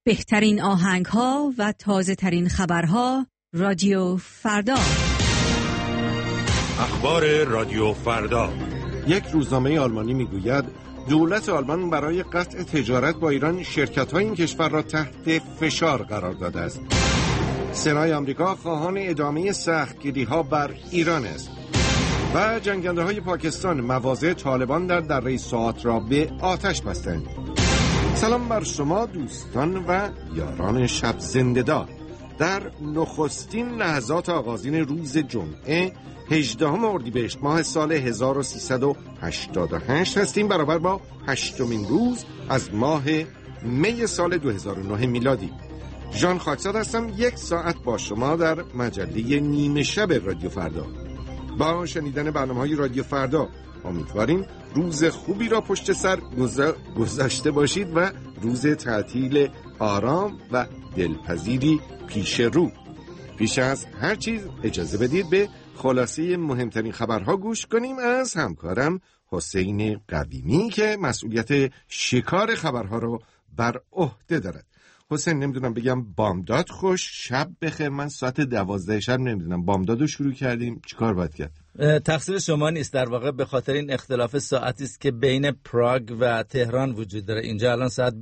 بهترین آهنگ‌ها و تازه‌ترین خبرها رادیو فردا. اخبار رادیو فردا. یک روزنامه آلمانی میگوید دولت آلمان برای قطع تجارت با ایران شرکت‌های این کشور را تحت فشار قرار داده است. سنای آمریکا خواهان ادامه سختگیری‌ها بر ایران است و جنگنده‌های پاکستان مواضع طالبان در دره سوات را به آتش بستند. سلام بر شما دوستان و یاران شب زنده‌دار. در نخستین لحظات آغازین روز جمعه 18 اردیبهشت ماه سال 1388 هستیم، برابر با 8مین روز از ماه می سال 2009 میلادی. ژان خاکزاد هستم، 1 ساعت با شما در مجله نیمه شب رادیو فردا. با شنیدن برنامه‌های رادیو فردا امیدواریم روز خوبی را پشت سر گذاشته باشید و روز تعطیل آرام و دلپذیری پیش رو. پیش از هر چیز اجازه بدید به خلاصه مهمترین خبرها گوش کنیم از همکارم حسین قویمی که مسئولیت شکار خبرها رو بر عهده دارد. حسین، نمیدونم بگم بامداد خوش، شب بخیر. من ساعت 12 شب نمیدونم بامداد رو شروع کردیم، چیکار باید کرد؟ تقصیر شما نیست، در واقع به خاطر این اختلاف ساعتی است که بین پراگ و تهران وجود داره. اینجا الان ساعت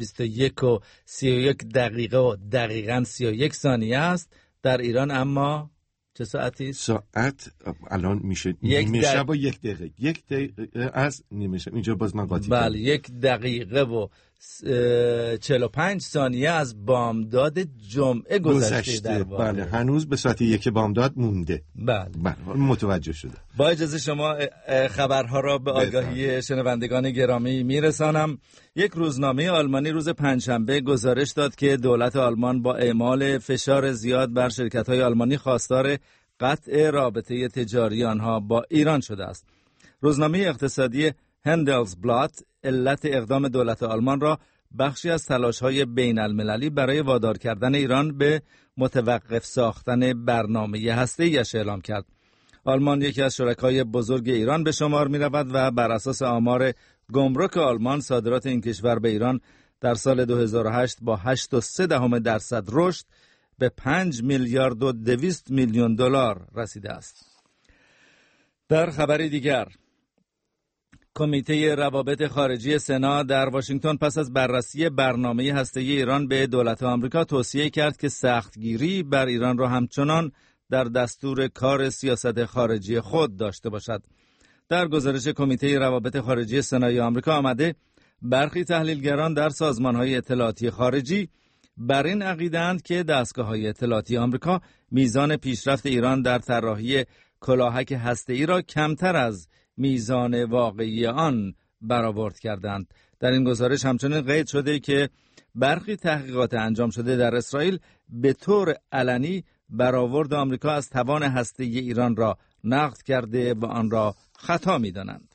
21:31 و دقیقاً 31 ثانیه است. در ایران اما چه ساعتی است؟ ساعت الان میشه نیمه شب و 1 دقیقه. 1 دقیقه از نیمه شب. اینجا باز من قاطی کردم. بله، 1 دقیقه و 45 ثانیه از بامداد جمعه گذشته. بله، هنوز به ساعت 1 بامداد مونده. بله متوجه شده. با اجازه شما خبرها را به آگاهی شنوندگان گرامی میرسانم. یک روزنامه آلمانی روز پنجشنبه گزارش داد که دولت آلمان با اعمال فشار زیاد بر شرکت‌های آلمانی خواستار قطع رابطه تجاری آنها با ایران شده است. روزنامه اقتصادی هندلزبلات علت اقدام دولت آلمان را بخشی از تلاش‌های بین‌المللی برای وادار کردن ایران به متوقف ساختن برنامه هسته‌ایش اعلام کرد. آلمان یکی از شرکای بزرگ ایران به شمار می‌رود و بر اساس آمار گمرک آلمان صادرات این کشور به ایران در سال 2008 با 8.3% رشد به 5 میلیارد و 200 میلیون دلار رسیده است. در خبری دیگر، کمیته روابط خارجی سنا در واشنگتن پس از بررسی برنامه هسته‌ای ایران به دولت آمریکا توصیه کرد که سختگیری بر ایران را همچنان در دستور کار سیاست خارجی خود داشته باشد. در گزارش کمیته روابط خارجی سنای آمریکا آمده برخی تحلیلگران در سازمان‌های اطلاعاتی خارجی بر این عقیده‌اند که دستگاه‌های اطلاعاتی آمریکا میزان پیشرفت ایران در طراحی کلاهک هسته‌ای را کمتر از میزان واقعی آن برآورد کردند. در این گزارش همچنین قید شده که برخی تحقیقات انجام شده در اسرائیل به طور علنی برآورد آمریکا از توان هسته‌ای ایران را نقد کرده و آن را خطا می‌دانند.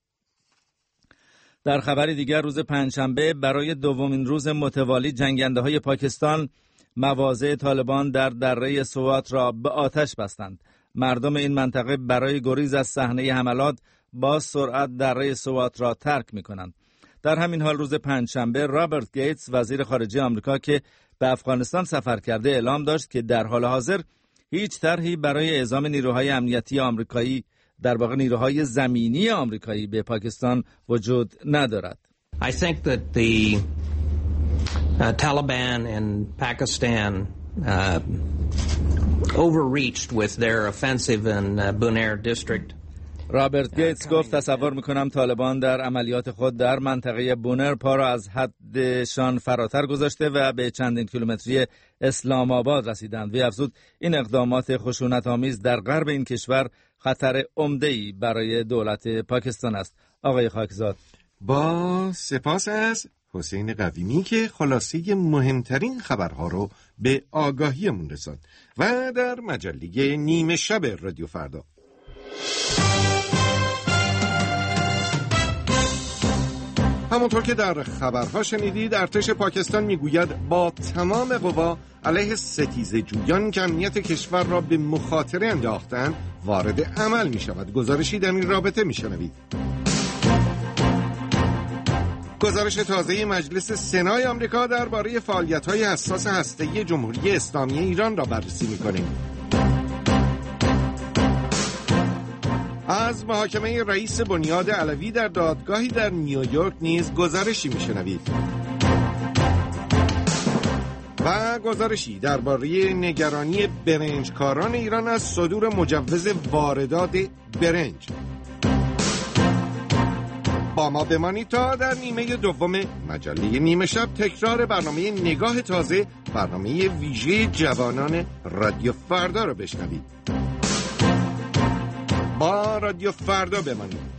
در خبری دیگر، روز پنجشنبه برای دومین روز متوالی جنگنده‌های پاکستان مواضع طالبان در دره سوات را به آتش بستند. مردم این منطقه برای گریز از صحنه حملات با سرعت دره سوات را ترک می‌کنند. در همین حال روز پنجشنبه رابرت گیتس وزیر خارجه آمریکا که به افغانستان سفر کرده اعلام داشت که در حال حاضر هیچ طرحی برای اعزام نیروهای امنیتی آمریکایی، در واقع نیروهای زمینی آمریکایی به پاکستان وجود ندارد. I think that the Taliban in Pakistan overreached with their offensive in Buner district. رابرت گیتس گفت تصور میکنم طالبان در عملیات خود در منطقه بونر پا را از حدشان فراتر گذاشته و به چندین کیلومتری اسلام آباد رسیدند. وی افزود این اقدامات خشونت آمیز در غرب این کشور خطر عمده‌ای برای دولت پاکستان است. آقای خاکزاد، با سپاس از حسین قویمی که خلاصه مهمترین خبرها رو به آگاهیمون رساند. و در مجله نیمه شب رادیو فردا، همونطور که در خبرها شنیدید، ارتش پاکستان میگوید با تمام قوا علیه ستیزه جویان که امنیت کشور را به مخاطره انداختند وارد عمل می شود. گزارشی در این رابطه می شنوید. گزارش تازه مجلس سنای آمریکا درباره فعالیت‌های حساس هسته‌ای جمهوری اسلامی ایران را بررسی می‌کنیم. از محاکمه رئیس بنیاد علوی در دادگاهی در نیویورک نیز گزارشی می‌شنوید. و گزارشی درباره نگرانی برنجکاران ایران از صدور مجوز واردات برنج. با ما بمانید تا در نیمه دوم مجله نیمه شب تکرار برنامه نگاه تازه، برنامه ویژه جوانان رادیو فردا را بشنوید. با رادیو فردا بمانید.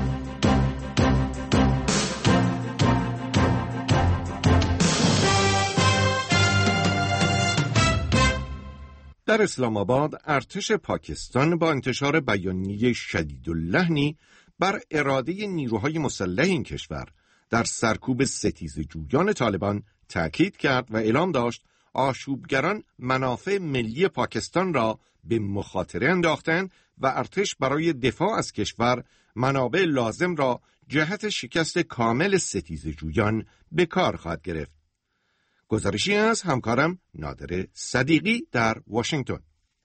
در اسلام آباد ارتش پاکستان با انتشار بیانیه شدیداللحنی بر اراده نیروهای مسلح این کشور در سرکوب ستیزجویان طالبان تأکید کرد و اعلام داشت آشوبگران منافع ملی پاکستان را به مخاطره انداختند و ارتش برای دفاع از کشور منابع لازم را جهت شکست کامل ستیزجویان به کار خواهد گرفت. گزارشی از همکارم نادر صدیقی در واشنگتن.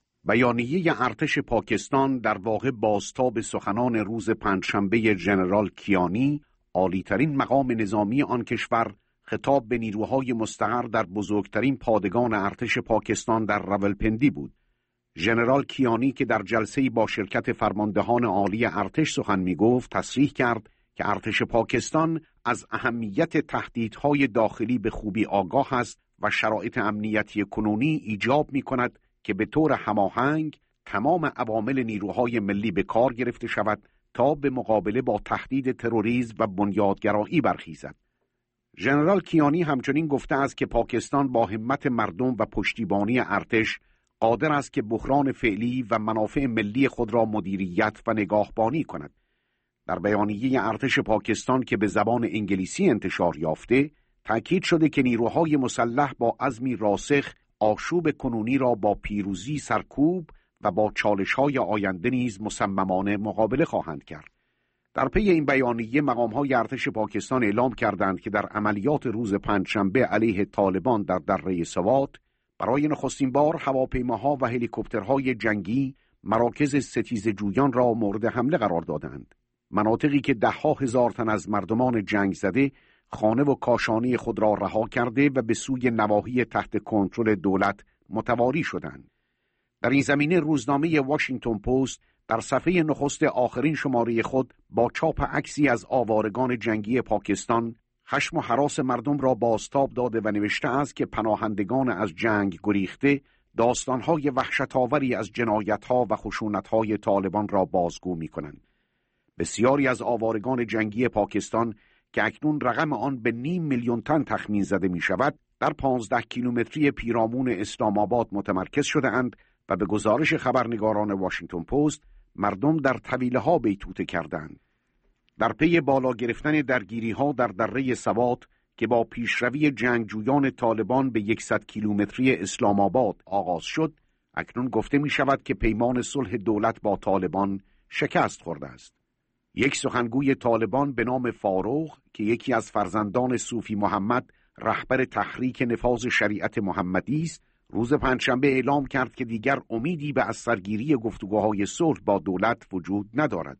بیانیه ارتش پاکستان در واقع بازتاب سخنان روز پنجشنبه ژنرال کیانی، عالی‌ترین مقام نظامی آن کشور، خطاب به نیروهای مستقر در بزرگترین پادگان ارتش پاکستان در راولپندی بود. ژنرال کیانی که در جلسه‌ای با شرکت فرماندهان عالی ارتش سخن می‌گفت، تصریح کرد که ارتش پاکستان از اهمیت تهدیدهای داخلی به خوبی آگاه است و شرایط امنیتی کنونی ایجاب می‌کند که به طور هماهنگ تمام عوامل نیروهای ملی به کار گرفته شود تا به مقابله با تهدید تروریسم و بنیادگرایی برخیزد. ژنرال کیانی همچنین گفته است که پاکستان با همت مردم و پشتیبانی ارتش قادر است که بحران فعلی و منافع ملی خود را مدیریت و نگاهبانی کند. در بیانیه ارتش پاکستان که به زبان انگلیسی انتشار یافته، تأکید شده که نیروهای مسلح با عزمی راسخ آشوب کنونی را با پیروزی سرکوب و با چالش‌های آینده نیز مصممانه مقابله خواهند کرد. در پی این بیانیه مقام‌های ارتش پاکستان اعلام کردند که در عملیات روز پنجشنبه علیه طالبان در دره سوات برای نخستین بار هواپیماها و هلیکوپترهای جنگی مراکز ستیزجویان را مورد حمله قرار دادند. مناطقی که ده‌ها هزار تن از مردمان جنگ زده خانه و کاشانه خود را رها کرده و به سوی نواحی تحت کنترل دولت متواری شدند. در این زمینه روزنامه واشنگتن پست در صفحه نخست آخرین شماره خود با چاپ عکسی از آوارگان جنگی پاکستان خشم و هراس مردم را بازتاب داده و نوشته است که پناهندگان از جنگ گریخته داستان‌های وحشت‌آوری از جنایت‌ها و خشونت‌های طالبان را بازگو می‌کنند. بسیاری از آوارگان جنگی پاکستان که اکنون رقم آن به 500,000 تن تخمین زده می شود، در 15 کیلومتری پیرامون اسلام آباد متمرکز شده اند و به گزارش خبرنگاران واشنگتن پست مردم در طویله ها بیتوته کردند. در پی بالا گرفتن درگیری ها در دره سوات که با پیشروی جنگجویان طالبان به 100 کیلومتری اسلام آباد آغاز شد، اکنون گفته می شود که پیمان صلح دولت با طالبان شکست خورده است. یک سخنگوی طالبان به نام فاروق که یکی از فرزندان صوفی محمد رهبر تحریک نفاذ شریعت محمدی است، روز پنجشنبه اعلام کرد که دیگر امیدی به از سرگیری گفتگوهای صلح با دولت وجود ندارد.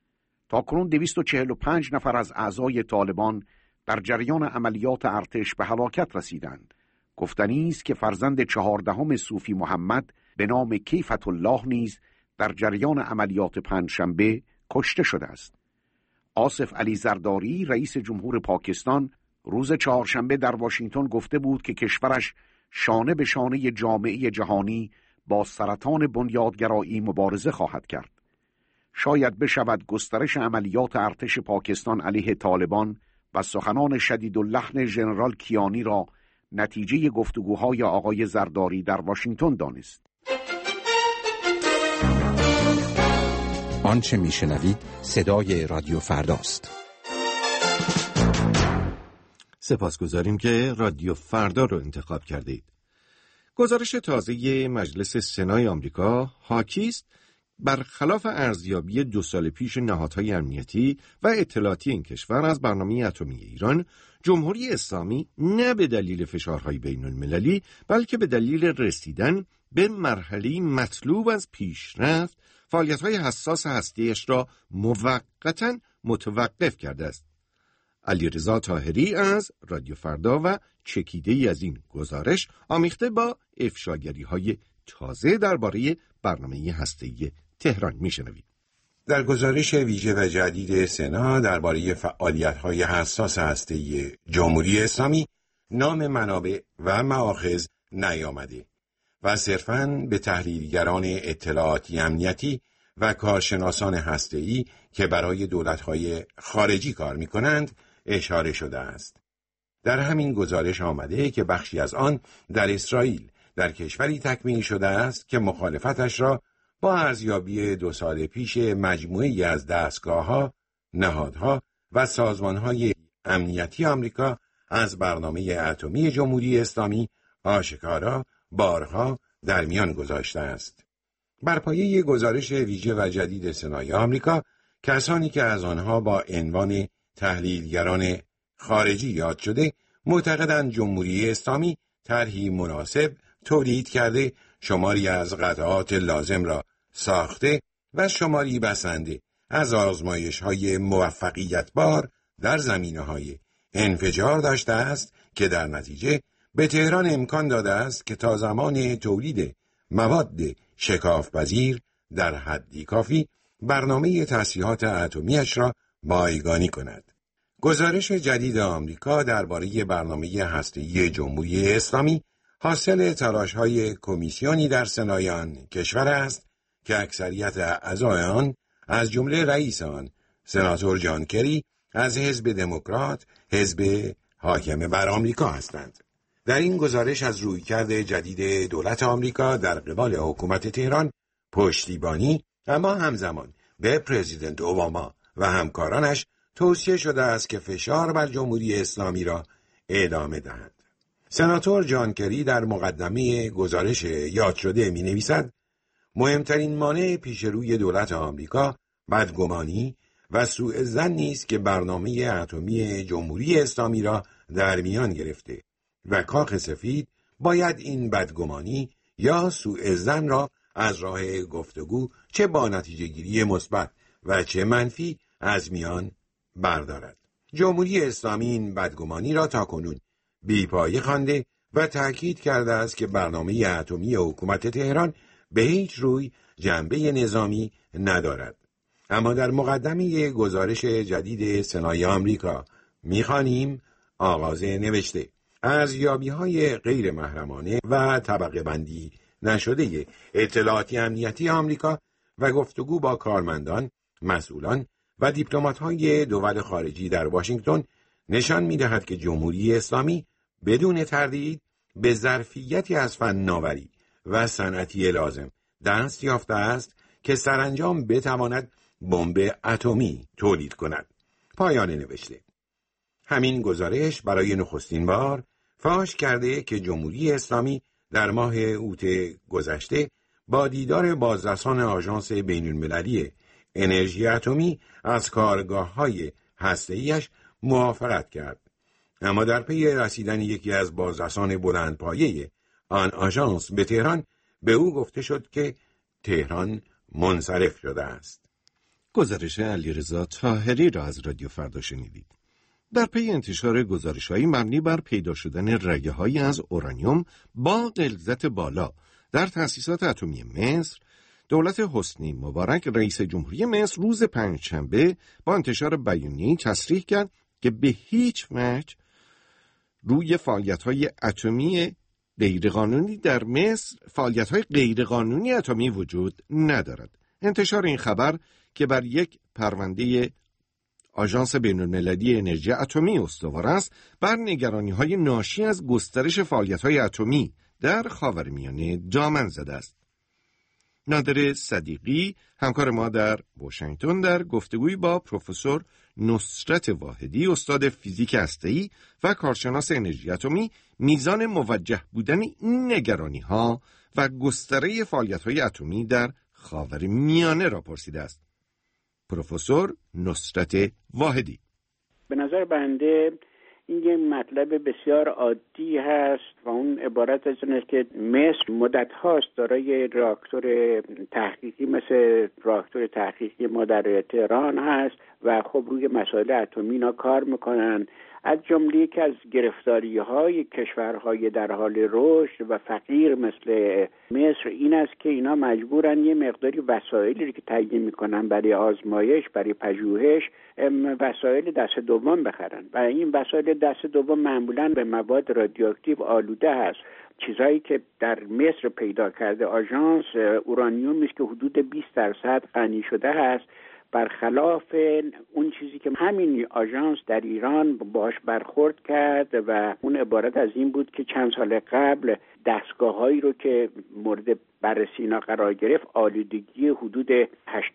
تاکنون 245 نفر از اعضای طالبان در جریان عملیات ارتش به هلاکت رسیدند. گفتنی است که فرزند 14 صوفی محمد به نام کیفت الله نیز در جریان عملیات پنجشنبه کشته شده است. آصف علی زرداری رئیس جمهور پاکستان روز چهارشنبه در واشنگتن گفته بود که کشورش شانه به شانه جامعه جهانی با سرطان بنیادگرایی مبارزه خواهد کرد. شاید بشود گسترش عملیات ارتش پاکستان علیه طالبان و سخنان شدیداللحن ژنرال کیانی را نتیجه گفتگوهای آقای زرداری در واشنگتن دانست. آنچه میشنوید صدای رادیو فرداست. سپاسگزاریم که رادیو فردا رو انتخاب کردید. گزارش تازه مجلس سنای آمریکا حاکی است برخلاف ارزیابی 2 سال پیش نهادهای امنیتی و اطلاعاتی این کشور از برنامه اتمی ایران، جمهوری اسلامی نه به دلیل فشارهای بین المللی بلکه به دلیل رسیدن به مرحله مطلوب از پیشرفت فعالیت‌های حساس هسته‌ایش را موقتاً متوقف کرده است. علیرضا طاهری از رادیو فردا و چکیده‌ای از این گزارش آمیخته با افشاگری‌های تازه درباره برنامه هسته‌ای تهران میشنوید. در گزارش ویژه و جدید سنا درباره فعالیت‌های حساس هسته‌ای جمهوری اسلامی نام منابع و مآخذ نیامده و صرفاً به تحلیلگران اطلاعاتی امنیتی و کارشناسان هسته‌ای که برای دولت‌های خارجی کار می‌کنند اشاره شده است. در همین گزارش آمده که بخشی از آن در اسرائیل در کشوری تکمیل شده است که مخالفتش را با ارزیابی 2 سال پیش مجموعه‌ای از دستگاه‌ها، نهادها و سازمان‌های امنیتی آمریکا از برنامه اتمی جمهوری اسلامی آشکارا بارها در میان گذاشته است. بر پایه گزارش ویژه و جدید سنای آمریکا، کسانی که از آنها با عنوان تحلیلگران خارجی یاد شده، معتقدند جمهوری اسلامی طرحی مناسب تولید کرده، شماری از قطعات لازم را ساخته و شماری بسنده از آزمایش‌های موفقیت‌بار در زمینه‌های انفجار داشته است که در نتیجه به تهران امکان داده است که تا زمان تولید مواد شکافپذیر در حدی کافی برنامه تسلیحات اتمی‌اش را بایگانی کند. گزارش جدید آمریکا درباره برنامه هسته‌ای جمهوری اسلامی حاصل تلاش‌های کمیسیونی در سنای آن کشور است که اکثریت اعضای آن از جمله رئیس آن سناتور جان کری از حزب دموکرات، حزب حاکم بر آمریکا هستند. در این گزارش از رویکرد جدید دولت آمریکا در قبال حکومت تهران پشتیبانی اما همزمان به پرزیدنت اوباما و همکارانش توصیه شده است که فشار بر جمهوری اسلامی را ادامه دهند. سناتور جان کری در مقدمه گزارش یاد شده می نویسد: مهمترین مانع پیش روی دولت آمریکا بدگمانی و سوء ظن نیست که برنامه اتمی جمهوری اسلامی را در میان گرفته و کاخ سفید باید این بدگمانی یا سوء ظن را از راه گفتگو چه با نتیجه گیری مثبت و چه منفی از میان بردارد. جمهوری اسلامی این بدگمانی را تاکنون بی‌پایه خوانده و تأکید کرده است که برنامه اتمی حکومت تهران به هیچ روی جنبه نظامی ندارد. اما در مقدمه گزارش جدید سنای آمریکا می‌خوانیم آغازه نوشته: ارزیابی‌های غیر محرمانه و طبقه بندی نشده اطلاعاتی امنیتی آمریکا و گفتگو با کارمندان، مسئولان و دیپلمات‌های دول خارجی در واشنگتن نشان می‌دهد که جمهوری اسلامی بدون تردید به ظرفیتی از فناوری و صنعتی لازم دست یافته است که سرانجام بتواند بمب اتمی تولید کند. پایان نوشته. همین گزارش برای نخستین بار فاش کرده که جمهوری اسلامی در ماه اوت گذشته با دیدار بازرسان آژانس بین‌المللی انرژی اتمی از کارگاه‌های هسته‌ایش موافقت کرد. اما در پی رسیدن یکی از بازرسان بلندپایه آن آژانس به تهران، به او گفته شد که تهران منصرف شده است. گزارش علیرضا طاهری را از رادیو فردا شنیدید. در پی انتشار گزارش‌هایی مبنی بر پیدا شدن رگه‌هایی از اورانیوم با غلظت بالا در تأسیسات اتمی مصر، دولت حسنی مبارک رئیس جمهوری مصر روز پنجشنبه با انتشار بیانیه‌ای تصریح کرد که به هیچ وجه روی فعالیت‌های اتمی غیرقانونی در مصر فعالیت‌های غیرقانونی اتمی وجود ندارد. انتشار این خبر که بر یک پرونده آژانس بین‌المللی انرژی اتمی استوار است، بر نگرانی‌های ناشی از گسترش فعالیت‌های اتمی در خاورمیانه دامن زده است. نادر صدیقی، همکار ما در واشنگتن، در گفتگویی با پروفسور نصرت واحدی، استاد فیزیک هسته‌ای و کارشناس انرژی اتمی، میزان موجه بودن این نگرانی‌ها و گستره فعالیت‌های اتمی در خاورمیانه را پرسیده است. پروفسور نصرت واحدی: به نظر بنده این یک مطلب بسیار عادی هست و اون عبارت از اینه که مصر مدت هاست دارای راکتور تحقیقی مثل راکتور تحقیقی ما در تهران هست و خب روی مسائل اتمی اینا کار میکنن. از جمله که از گرفتاری‌های کشورهای در حال رشد و فقیر مثل مصر این است که اینا مجبورن یه مقداری وسایلی که تهیه میکنن برای آزمایش، برای پژوهش، وسایل دست دوم بخرن و این وسایل دست دوم معمولاً به مواد رادیواکتیو آلوده هست. چیزایی که در مصر پیدا کرده آژانس اورانیومی است که حدود 20% غنی شده هست، برخلاف اون چیزی که همین آژانس در ایران باش برخورد کرد و اون عبارت از این بود که چند سال قبل دستگاه‌هایی رو که مورد بررسی اینا قرار گرفت آلودگی حدود 80%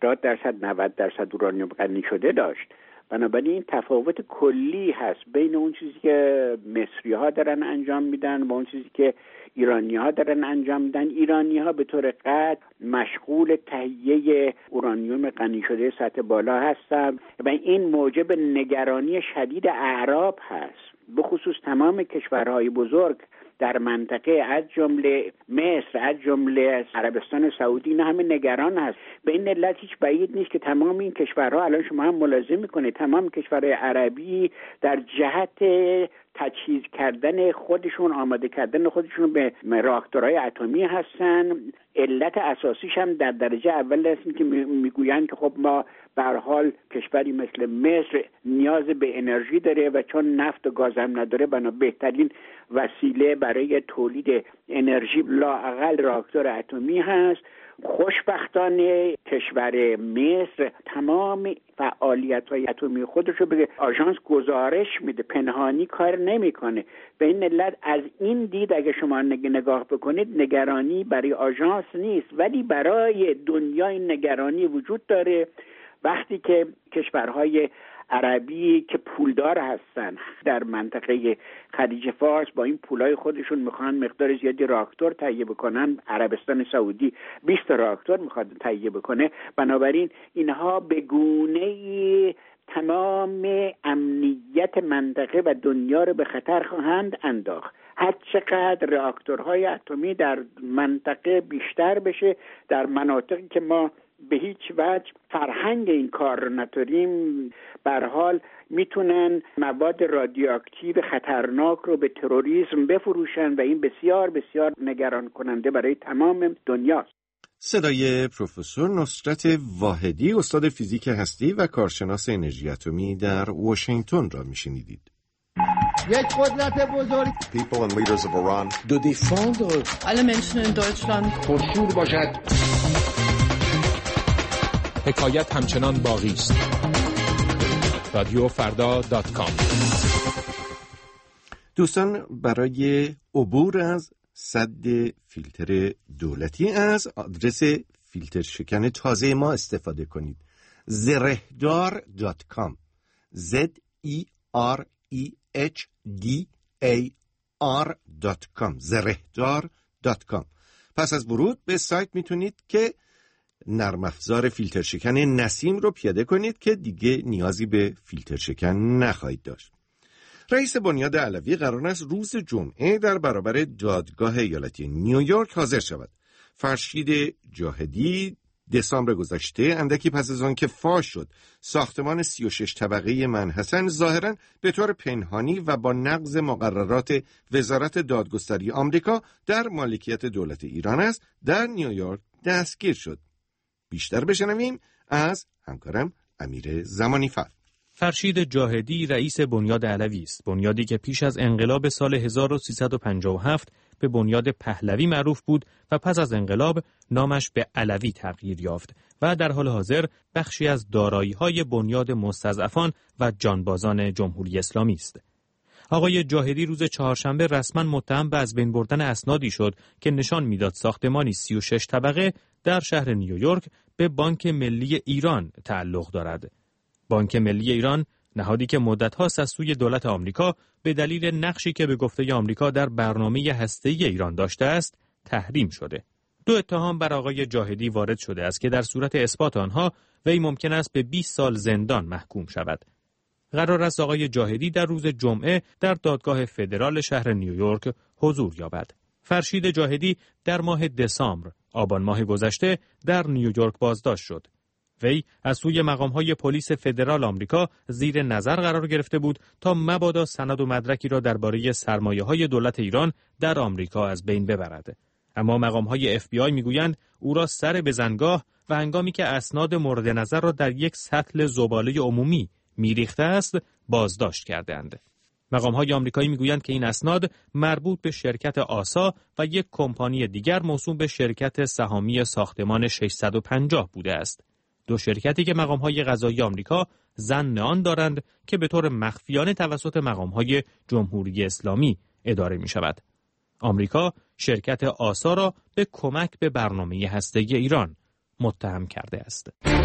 90% اورانیوم غنی شده داشت. بنابراین این تفاوت کلی هست بین اون چیزی که مصری‌ها دارن انجام میدن و اون چیزی که ایرانی‌ها دارن انجام میدن. ایرانی‌ها به طور قطع مشغول تهیه اورانیوم غنی شده سطح بالا هستند و این موجب نگرانی شدید اعراب هست. به خصوص تمام کشورهای بزرگ در منطقه از جمله مصر، از جمله عربستان سعودی، اینا همه نگران هست. به این علت هیچ بعید نیست که تمام این کشورها، الان شما هم ملاحظه میکنید، تمام کشورهای عربی در جهت تجهیز کردن خودشون، آماده کردن خودشون به راکتورهای اتمی هستن. علت اساسیش هم در درجه اول است که میگویند که خب ما به هر حال کشوری مثل مصر نیاز به انرژی داره و چون نفت و گاز هم نداره بنا بهترین وسیله برای تولید انرژی لااقل راکتور اتمی هست. خوشبختانه کشور مصر تمام فعالیت‌های اتمی خودش رو به آژانس گزارش میده، پنهانی کار نمیکنه. به این علت از این دید اگه شما نگاه بکنید نگرانی برای آژانس نیست، ولی برای دنیا این نگرانی وجود داره. وقتی که کشورهای عربی که پولدار هستن در منطقه خلیج فارس با این پولای خودشون میخوان مقدار زیادی راکتور تهیه بکنن، عربستان سعودی 20 راکتور میخواد تهیه بکنه، بنابراین اینها به گونه‌ای تمام امنیت منطقه و دنیا رو به خطر خواهند انداخت. هر چقدر راکتورهای اتمی در منطقه بیشتر بشه، در مناطقی که ما به هیچ وجه فرهنگ این کار رو نداریم، به هر حال میتونن مواد رادیواکتیو خطرناک رو به تروریسم بفروشن و این بسیار بسیار نگران کننده برای تمام دنیاست. صدای پروفسور نصرت واحدی، استاد فیزیک هستی و کارشناس انرژی اتمی در واشنگتن را میشنیدید. یک قدرت بزرگ. People and leaders of Iran. De défendre alle Menschen in Deutschland. پرشور باشد. حکایت همچنان باقی است. رادیوفردا.com. دوستان، برای عبور از سد فیلتر دولتی از آدرس فیلتر شکن تازه ما استفاده کنید. zerehdar.com zerehdar.com zerehdar.com. پس از ورود به سایت میتونید که نرم افزار فیلتر شکن نسیم رو پیاده کنید که دیگه نیازی به فیلتر شکن نخواهید داشت. رئیس بنیاد علوی قرار است روز جمعه در برابر دادگاه ایالتی نیویورک حاضر شود. فرشید جاهدی دسامبر گذشته اندکی پس از آن که فاش شد ساختمان 36 طبقه منحسن ظاهراً به طور پنهانی و با نقض مقررات وزارت دادگستری آمریکا در مالکیت دولت ایران است، در نیویورک دستگیر شد. بیشتر بشنویم از همکارم امیر زمانی‌فر. فرشید جاهدی رئیس بنیاد علوی است. بنیادی که پیش از انقلاب سال 1357 به بنیاد پهلوی معروف بود و پس از انقلاب نامش به علوی تغییر یافت و در حال حاضر بخشی از دارایی‌های بنیاد مستضعفان و جانبازان جمهوری اسلامی است. آقای جاهدی روز چهارشنبه رسما متهم به از بین بردن اسنادی شد که نشان میداد ساختمانی 36 طبقه در شهر نیویورک به بانک ملی ایران تعلق دارد. بانک ملی ایران نهادی که مدت‌هاست از سوی دولت آمریکا به دلیل نقشی که به گفته آمریکا در برنامه هسته‌ای ایران داشته است تحریم شده. 2 اتهام بر آقای جاهدی وارد شده است که در صورت اثبات آنها وی ممکن است به 20 سال زندان محکوم شود. قرار است آقای جاهدی در روز جمعه در دادگاه فدرال شهر نیویورک حضور یابد. فرشید جاهدی در ماه دسامبر، آبان ماه گذشته در نیویورک بازداشت شد. وی از سوی مقام‌های پلیس فدرال آمریکا زیر نظر قرار گرفته بود تا مبادا سند و مدرکی را درباره سرمایه‌های دولت ایران در آمریکا از بین ببرد. اما مقام‌های FBI می‌گویند او را سر بزنگاه و هنگامی که اسناد مورد نظر را در یک سطل زباله عمومی می‌ریخته است، بازداشت کردند. مقام‌های آمریکایی می‌گویند که این اسناد مربوط به شرکت آسا و یک کمپانی دیگر موسوم به شرکت سهامی ساختمان 650 بوده است. 2 شرکتی که مقام‌های قضایی آمریکا ظن آن دارند که به طور مخفیانه توسط مقام‌های جمهوری اسلامی اداره می‌شود. آمریکا شرکت آسا را به کمک به برنامه هسته‌ای ایران متهم کرده است.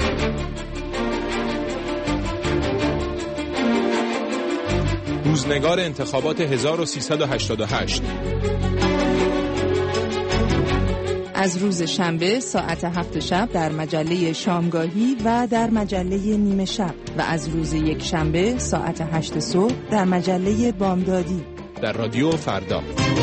روزنگار انتخابات 1388 از روز شنبه ساعت 7 شب در مجله شامگاهی و در مجله نیمه شب و از روز یک شنبه ساعت 8 صبح در مجله بامدادی در رادیو فردا.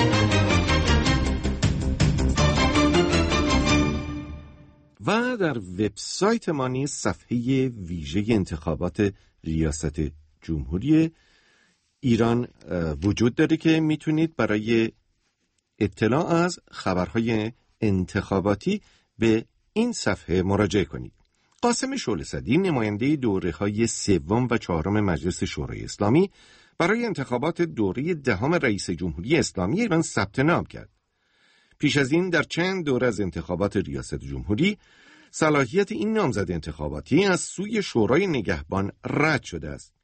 و در وبسایت ما نیز صفحه ویژه انتخابات ریاست جمهوری ایران وجود داره که میتونید برای اطلاع از خبرهای انتخاباتی به این صفحه مراجعه کنید. قاسم شعله‌صدی نماینده دوره‌های 3 و 4 مجلس شورای اسلامی برای انتخابات دوره 10 رئیس جمهوری اسلامی ایران ثبت نام کرد. پیش از این در چند دوره از انتخابات ریاست جمهوری صلاحیت این نامزد انتخاباتی از سوی شورای نگهبان رد شده است.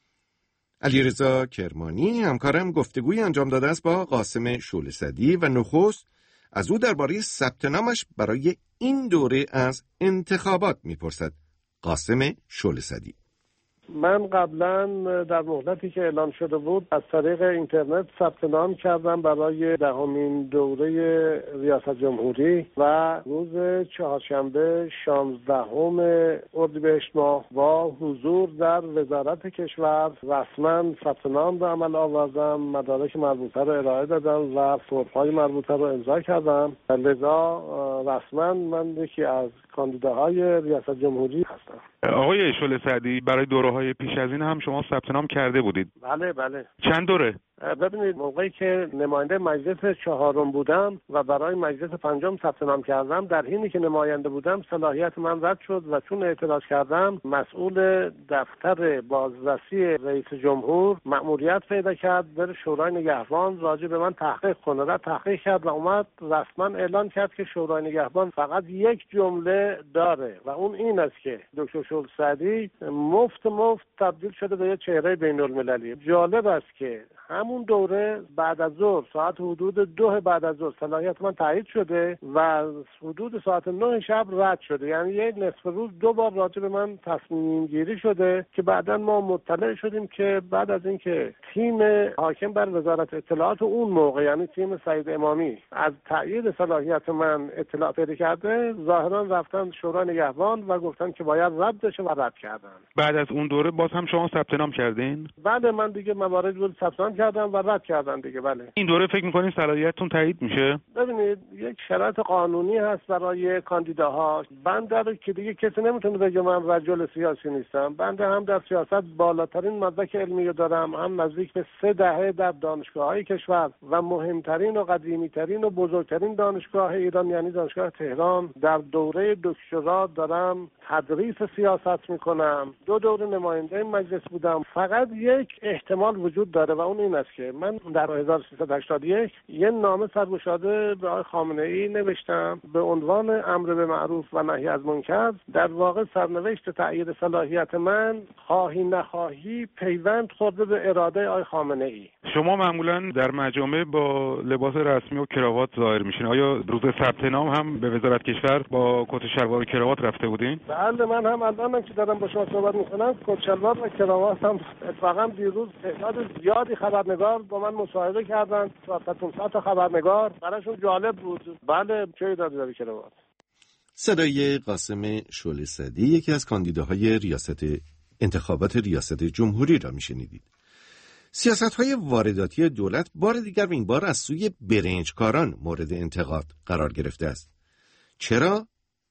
علیرضا کرمانی همکارم گفتگوی انجام داده است با قاسم شعله‌صدی و نخست از او درباره ثبت نامش برای این دوره از انتخابات میپرسد. قاسم شعله‌صدی: من قبلا در مهلتی که اعلام شده بود از طریق اینترنت ثبت نام کردم برای 10مین دوره ریاست جمهوری و روز چهارشنبه 16 اردیبهشت ماه با حضور در وزارت کشور رسما ثبت نام به عمل آوردم، مدارک مربوطه رو ارائه دادم و فرم‌های مربوطه رو امضا کردم. لذا رسما من یکی از کاندیداهای ریاست جمهوری هستم. آقای شعله‌صدی، برای دوره‌های پیش از این هم شما ثبت نام کرده بودید؟ بله. چند دوره؟ ببینید، موقعی که نماینده مجلس 4 بودم و برای مجلس 5 ثبت نام کردم، در حینی که نماینده بودم صلاحیت من رد شد و چون اعتراض کردم مسئول دفتر بازرسی رئیس جمهور مأموریت پیدا کرد بر شورای نگهبان راجع به من تحقیق کنه. را تحقیق کرد و اومد رسما اعلان کرد که شورای نگهبان فقط یک جمله داره و اون این است که دکتر شعله‌صدی مفت تبدیل شده به یک چهره بین‌المللی. جالب است که همون دوره بعد از ظهر ساعت حدود 2 بعد از ظهر صلاحیت من تایید شده و حدود ساعت 9 شب رد شده. یعنی یک نصف روز 2 بار راجع به من تصمیم گیری شده که بعداً ما مطلع شدیم که بعد از اینکه تیم حاکم بر وزارت اطلاعات اون موقع، یعنی تیم سعید امامی، از تایید صلاحیت من اطلاع پیدا کرده، ظاهراً رفتن شورای نگهبان و گفتن که باید رد بشه و رد کردن. بعد از اون دوره باز هم شما ثبت نام کردین؟ بله، من دیگه موارد بود ثبت نام کردم و رد کردن دیگه. بله. این دوره فکر می‌کنین صلاحیتتون تایید میشه؟ ببینید، یک شرایط قانونی هست برای کاندیداها. بنده رو که دیگه کسی نمیتونه بگه من رجل سیاسی نیستم. بنده هم در سیاست بالاترین مدرک علمی دارم، هم نزدیک به 3 دهه در دانشگاه‌های کشور و مهمترین و قدیمی‌ترین و بزرگترین دانشگاه ایران یعنی دانشگاه تهران در دوره دکترا دارم تدریس سیاست میکنم. 2 دوره نماینده مجلس بودم. فقط یک احتمال وجود داره و اون این است که من در 1381 یه نامه سرگشاده به آقای خامنه‌ای نوشتم به عنوان امر به معروف و نهی از منکر. در واقع سرنوشت تأیید صلاحیت من خواهی نخواهی پیوند خورده به اراده آقای خامنه‌ای. شما معمولا در مجامع با لباس رسمی و کراوات ظاهر میشین. آیا روز ثبت نام هم به وزارت کشور با کت شلوار و کراوات رفته بودین؟ بله، من هم الانم که دارم با شما صحبت میکنم کت شلوار و کراوات هم اتفاقا دیروز تعداد زیادی خبرنگار خبرنگار با من مصاحبه کردن، 400 تا خبرنگار، براشون جالب بود. بله چه ایرادی داره کراوات. صدای قاسم شعله سعدی، یکی از کاندیداهای انتخابات ریاست جمهوری را میشنیدید. سیاست‌های وارداتی دولت بار دیگر و این بار از سوی برنجکاران مورد انتقاد قرار گرفته است. چرا؟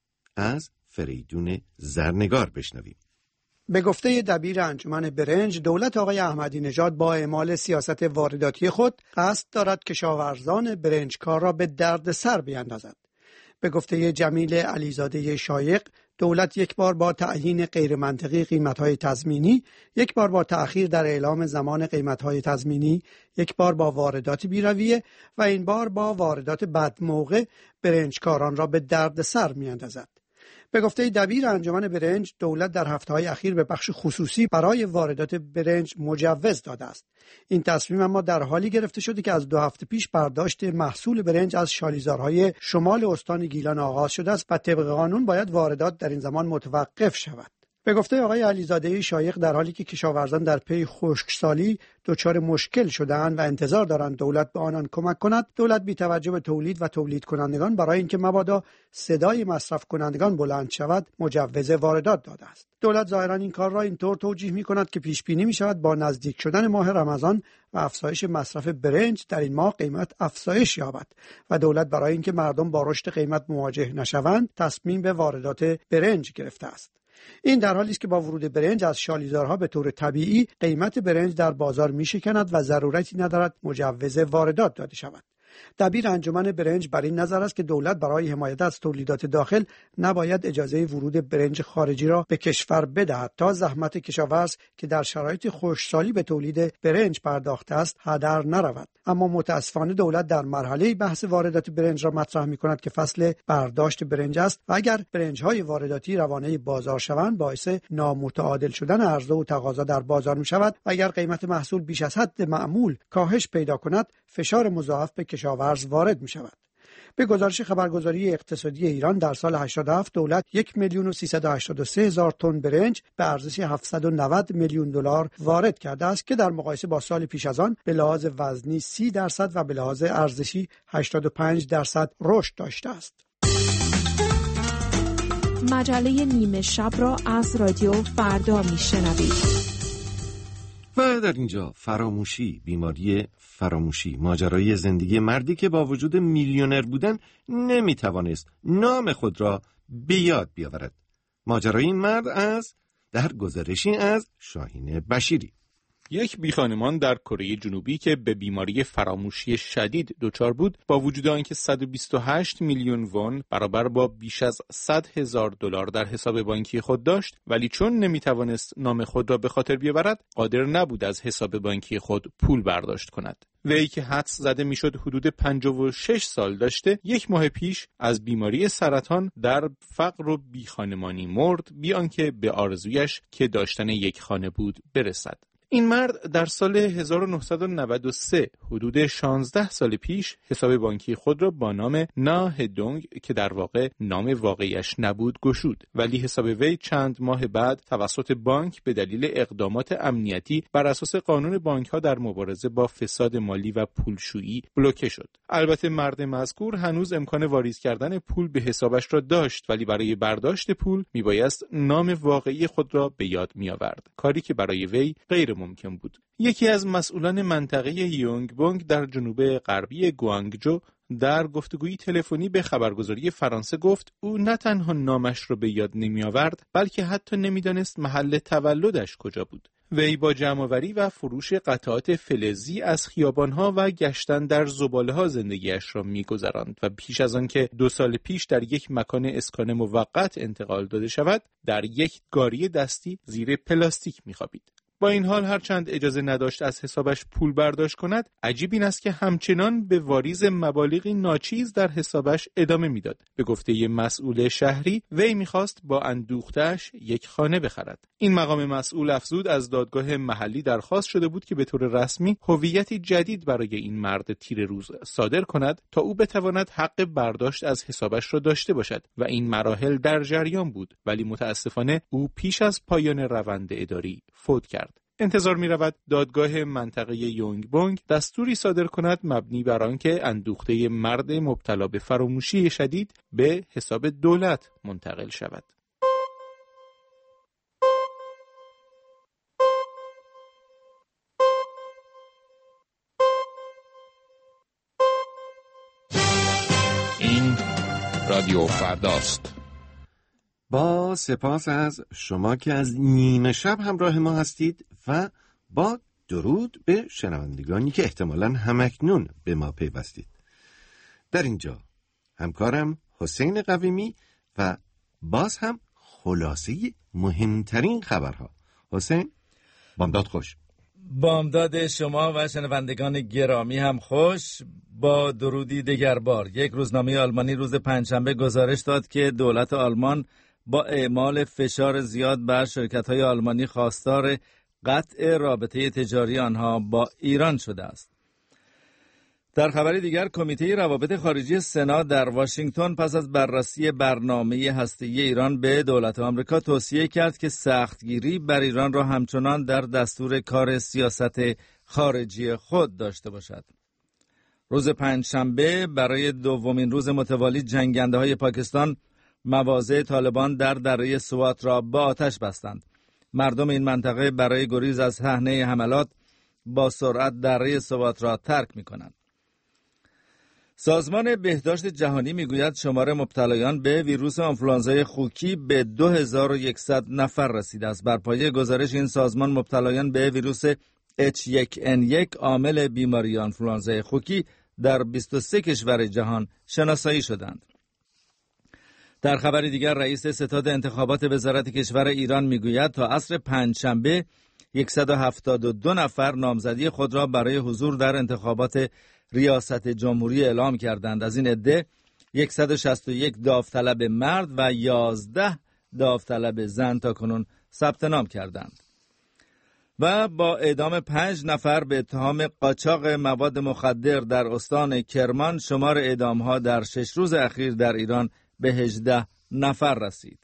از فریدون زرنگار بشنویم. به گفته دبیر انجمن برنج، دولت آقای احمدی نژاد با اعمال سیاست وارداتی خود قصد دارد کشاورزان برنجکار را به درد سر بیندازد. به گفته جمیل علیزاده شایق، دولت یک بار با تعیین غیر منطقی قیمت‌های تضمینی، یک بار با تأخیر در اعلام زمان قیمت‌های تضمینی، یک بار با واردات بی‌رویه و این بار با واردات بدموقع برنجکاران را به درد سر می‌اندازد. به گفته دبیر انجمن برنج، دولت در هفته‌های اخیر به بخش خصوصی برای واردات برنج مجوز داده است. این تصمیم اما در حالی گرفته شده که از 2 هفته پیش برداشت محصول برنج از شالیزارهای شمال استان گیلان آغاز شده است و طبق قانون باید واردات در این زمان متوقف شود. به گفته آقای علیزاده شایق، در حالی که کشاورزان در پی خشکسالی دچار مشکل شده‌اند و انتظار دارند دولت به آنان کمک کند، دولت بی توجه به تولید و تولید کنندگان برای اینکه مبادا صدای مصرف کنندگان بلند شود مجوز واردات داده است. دولت ظاهرا این کار را اینطور توجیه می‌کند که پیش بینی می‌شود با نزدیک شدن ماه رمضان و افزایش مصرف برنج در این ماه قیمت افزایش یابد و دولت برای اینکه مردم با رشد قیمت مواجه نشوند تصمیم به واردات برنج گرفته است. این در حالی است که با ورود برنج از شالیزارها به طور طبیعی قیمت برنج در بازار میشکند و ضرورتی ندارد مجوز واردات داده شود. دبیر انجمن برنج بر این نظر است که دولت برای حمایت از تولیدات داخل نباید اجازه ورود برنج خارجی را به کشور بدهد تا زحمت کشاورز که در شرایط خشکسالی به تولید برنج پرداخته است هدر نرود. اما متاسفانه دولت در مرحله بحث واردات برنج را مطرح می‌کند که فصل برداشت برنج است و اگر برنج‌های وارداتی روانه بازار شوند باعث نامتعادل شدن عرضه و تقاضا در بازار می‌شود و اگر قیمت محصول بیش از حد معمول کاهش پیدا کند فشار مضاعف به کشاورز وارد می‌شود. به گزارش خبرگزاری اقتصادی ایران در سال 87 دولت 1,383,000 تن برنج به ارزش 790 میلیون دلار وارد کرده است که در مقایسه با سال پیش از آن به لحاظ وزنی 30% و به لحاظ ارزشی 85% رشد داشته است. مجله نیمه شب را از رادیو فردا میشنوید. و در اینجا فراموشی، بیماری فراموشی، ماجرای زندگی مردی که با وجود میلیونر بودن نمیتوانست نام خود را به یاد بیاورد. ماجرای این مرد در گزارشی از شاهین بشیری. یک بیخانمان در کره جنوبی که به بیماری فراموشی شدید دچار بود، با وجود آنکه 128 میلیون وون برابر با بیش از 100,000 دلار در حساب بانکی خود داشت، ولی چون نمیتوانست نام خود را به خاطر بیاورد، قادر نبود از حساب بانکی خود پول برداشت کند. وی که حدس زده میشد حدود 56 سال داشته، 1 ماه پیش از بیماری سرطان در فقر و بیخانمانی مرد، بی آنکه به آرزویش که داشتن یک خانه بود برسد. این مرد در سال 1993 حدود 16 سال پیش حساب بانکی خود را با نام نا هدونگ که در واقع نام واقعیش نبود گشود، ولی حساب وی چند ماه بعد توسط بانک به دلیل اقدامات امنیتی بر اساس قانون بانک‌ها در مبارزه با فساد مالی و پولشویی بلوکه شد. البته مرد مذکور هنوز امکان واریز کردن پول به حسابش را داشت، ولی برای برداشت پول میبایست نام واقعی خود را به یاد میآورد، کاری که برای وی غیر ممکن بود. یکی از مسئولان منطقه یونگ بونگ در جنوب غربی گوانگجو در گفتگویی تلفنی به خبرگزاری فرانسه گفت او نه تنها نامش را به یاد نمی‌آورد، بلکه حتی نمی‌دانست محل تولدش کجا بود. وی با جمع‌آوری و فروش قطعات فلزی از خیابان‌ها و گشتن در زباله‌ها زندگیش را می‌گذراند و پیش از آن که 2 سال پیش در یک مکان اسکان موقت انتقال داده شود، در یک گاری دستی زیر پلاستیک می‌خوابید. با این حال هرچند اجازه نداشت از حسابش پول برداشت کند، عجیب این است که همچنان به واریز مبالغی ناچیز در حسابش ادامه میداد. به گفته ی مسئول شهری، وی میخواست با اندوخته‌اش یک خانه بخرد. این مقام مسئول افزود از دادگاه محلی درخواست شده بود که به طور رسمی هویتی جدید برای این مرد تیره روز صادر کند تا او بتواند حق برداشت از حسابش را داشته باشد و این مراحل در جریان بود، ولی متاسفانه او پیش از پایان روند اداری فوت کرد. انتظار می‌رود دادگاه منطقه یونگبونگ دستوری صادر کند مبنی بر آنکه اندوخته مرد مبتلا به فراموشی شدید به حساب دولت منتقل شود. این رادیو فرداست. با سپاس از شما که از نیمه شب همراه ما هستید و با درود به شنوندگانی که احتمالاً همکنون به ما پیوستید. در اینجا همکارم حسین قویمی و باز هم خلاصه مهمترین خبرها. حسین، بامداد خوش. بامداد شما و شنوندگان گرامی هم خوش. با درودی دگر بار، یک روزنامه آلمانی روز پنجشنبه گزارش داد که دولت آلمان با اعمال فشار زیاد بر شرکت‌های آلمانی خواستار قطع رابطه تجاری آنها با ایران شده است. در خبری دیگر، کمیته روابط خارجی سنا در واشنگتن پس از بررسی برنامه هسته‌ای ایران به دولت آمریکا توصیه کرد که سختگیری بر ایران را همچنان در دستور کار سیاست خارجی خود داشته باشد. روز پنجشنبه برای دومین روز متوالی جنگنده‌های پاکستان مواضع طالبان در دره سوات را با آتش بستند. مردم این منطقه برای گریز از صحنه حملات با سرعت دره سوات را ترک می‌کنند. سازمان بهداشت جهانی میگوید شمار مبتلایان به ویروس آنفولانزای خوکی به 2100 نفر رسیده است. بر پایه گزارش این سازمان، مبتلایان به ویروس H1N1 عامل بیماری آنفولانزای خوکی در 23 کشور جهان شناسایی شدند. در خبر دیگر، رئیس ستاد انتخابات وزارت کشور ایران میگوید تا عصر پنجشنبه 172 نفر نامزدی خود را برای حضور در انتخابات ریاست جمهوری اعلام کردند. از این عده 161 داوطلب مرد و 11 داوطلب زن تاکنون ثبت نام کردند. و با اعدام 5 نفر به اتهام قاچاق مواد مخدر در استان کرمان، شمار اعدام‌ها در 6 روز اخیر در ایران به 18 نفر رسید.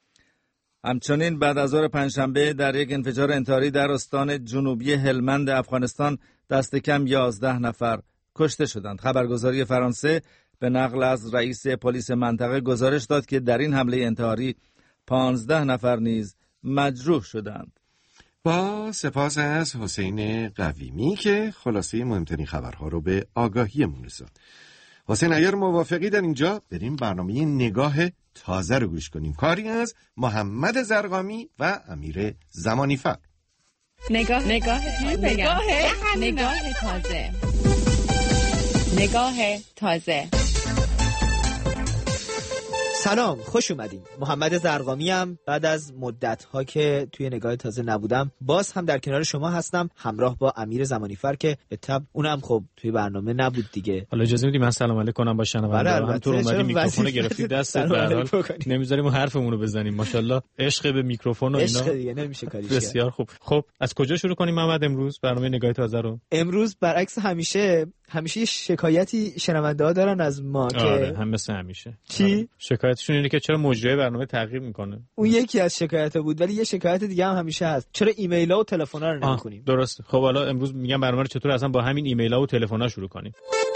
همچنین بعد از ظهر پنجشنبه در یک انفجار انتحاری در استان جنوبی هلمند افغانستان دست کم 11 نفر کشته شدند. خبرگزاری فرانسه به نقل از رئیس پلیس منطقه گزارش داد که در این حمله انتحاری 15 نفر نیز مجروح شدند. با سپاس از حسین قویمی که خلاصه مهمترین خبرها رو به آگاهیمون رسوند. حسین، اگر موافقی در اینجا بریم برنامه نگاه تازه رو گوش کنیم، کاری از محمد زرقامی و امیر زمانیفر. نگاه تازه. سلام، خوش اومدین. محمد زرقامی ام. بعد از مدت‌ها که توی نگاه تازه نبودم، باز هم در کنار شما هستم همراه با امیر زمانیفر که به طب اونم خب توی برنامه نبود دیگه. حالا اجازه میدی من سلام علیک کنم با شنونده‌ها؟ همینطور اومدی میکروفون رو گرفتی دستت، به هر حال نمیذاریم حرفمون رو بزنیم. ماشاءالله عشق به میکروفون و اینا. عشق دیگه نمیشه کاریش کرد. بسیار خوب. خب از کجا شروع کنیم محمد امروز برنامه نگاه تازه رو؟ امروز برعکس همیشه یه شکایتی شنونده‌ها دارن از ما که هم مثل همیشه. چی؟ شکایتشون اینه که چرا مجری برنامه تغییر میکنه. اون یکی از شکایت‌ها بود، ولی یه شکایت دیگه هم همیشه هست، چرا ایمیل‌ها و تلفن‌ها رو نمی‌خونیم. درست. خب حالا امروز میگم برنامه رو چطور اصلا با همین ایمیل‌ها و تلفن‌ها شروع کنیم.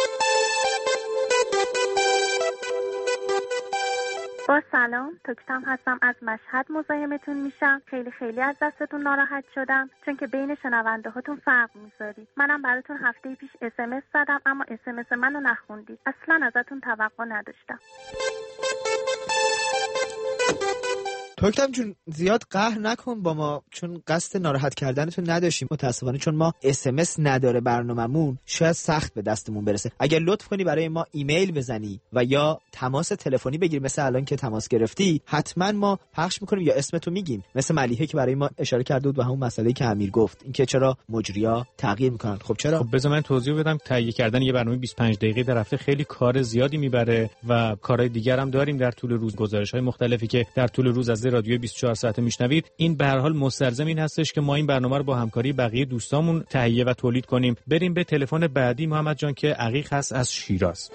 با سلام، تکتم هستم، از مشهد مزاحمتون میشم. خیلی از دستتون ناراحت شدم چون که بین شنونده هاتون فرق میذارید. منم براتون هفته پیش SMS زدم اما SMS منو نخوندید. اصلا ازتون توقع نداشتم. تکتم جون زیاد قهر نکن با ما، چون قصد ناراحت کردنتون نداشتیم. متاسفانه چون ما SMS نداره برنامه‌مون، شاید سخت به دستمون برسه. اگر لطف کنی برای ما ایمیل بزنی و یا تماس تلفنی بگیری مثل الان که تماس گرفتی، حتما ما پخش میکنیم یا اسمتو میگیم، مثل ملیحه که برای ما اشاره کرده بود و همون مسئله‌ای که امیر گفت، اینکه چرا مجری‌ها تغییر میکنن. خب چرا؟ خب بذار من توضیح بدم. تهیه کردن یه برنامه 25 دقیقه در هفته خیلی کار زیادی میبره و کارهای دیگر هم داریم در طول روز، گزارش‌های مختلفی که در طول روز از رادیو 24 ساعته میشنوید. این به هر حال مستلزم این هستش که ما این برنامه رو با همکاری بقیه دوستامون تهیه و تولید کنیم. بریم به تلفن بعدی محمد جان که عقیق هست از شیراز.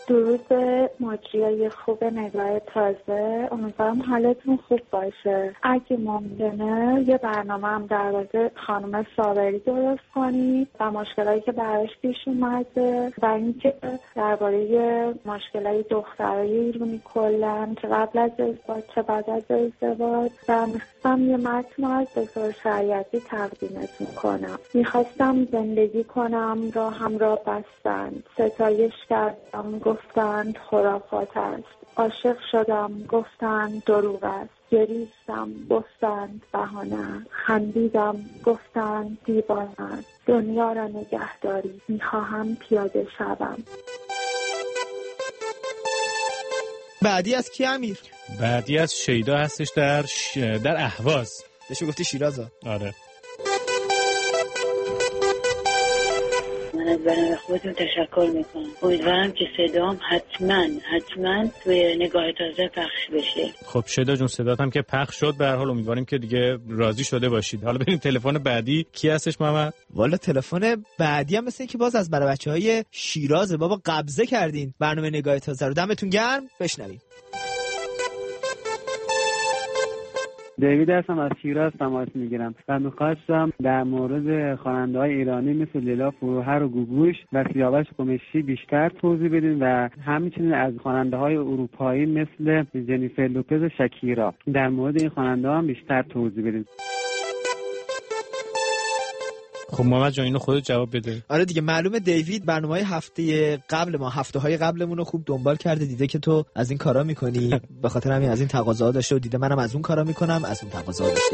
درود به مجریای خوب نگاه تازه، امیدوارم حالتون خوب باشه. اگه ممکنه یه برنامه هم در مورد خانم صابری درست کنید و مشکلاتی که براش پیش اومده و اینکه درباره مشکلات دخترای ایرانی کلا چه قبل از ازدواج چه بعد از ازدواج و میخواستم یه متن از دکتر شریعتی تقدیمتون کنم. میخواستم زندگی کنم راهم را بستند، ستایش کردم گفتند خرافات است، عاشق شدم گفتند دروغ است، گریستم گفتند بهانه، خندیدم گفتند دیوانه است، دنیا را نگهداری میخواهم پیاده شوم. بعدی از کی امیر؟ بعدی از شیدا هستش در اهواز. بهش گفتی شیرازا؟ آره. من از برنامه خودتون تشکر میکنم. امیدوارم که صدام حتما توی نگاه تازه پخش بشه. خب شیدا جون صدات هم که پخش شد، به هر حال امیدواریم که دیگه راضی شده باشید. حالا بریم تلفن بعدی کی هستش محمد؟ والا تلفن بعدی هم مثل اینکه باز از برای بچهای شیرازه. بابا قبضه کردین برنامه نگاه تازه رو. دمتون گرم. بشنویم. دیوید هستم، از شیراز تماس میگیرم و میخواستم در مورد خواننده‌های ایرانی مثل لیلا فروهر و گوگوش و سیاوش قمیشی بیشتر توضیح بدین و همچنین از خواننده‌های اروپایی مثل جنیفر لوپز و شکیرا در مورد این خواننده‌ها هم بیشتر توضیح بدین. خب محمد جان اینو خودت جواب بده. آره دیگه معلومه دیوید برنامه‌های هفته‌های قبلمون رو خوب دنبال کرده، دیده که تو از این کارا می‌کنی، به خاطر همین از این تقاضاها داشته و دیده منم از اون کارا می‌کنم، از اون تقاضاها داشته.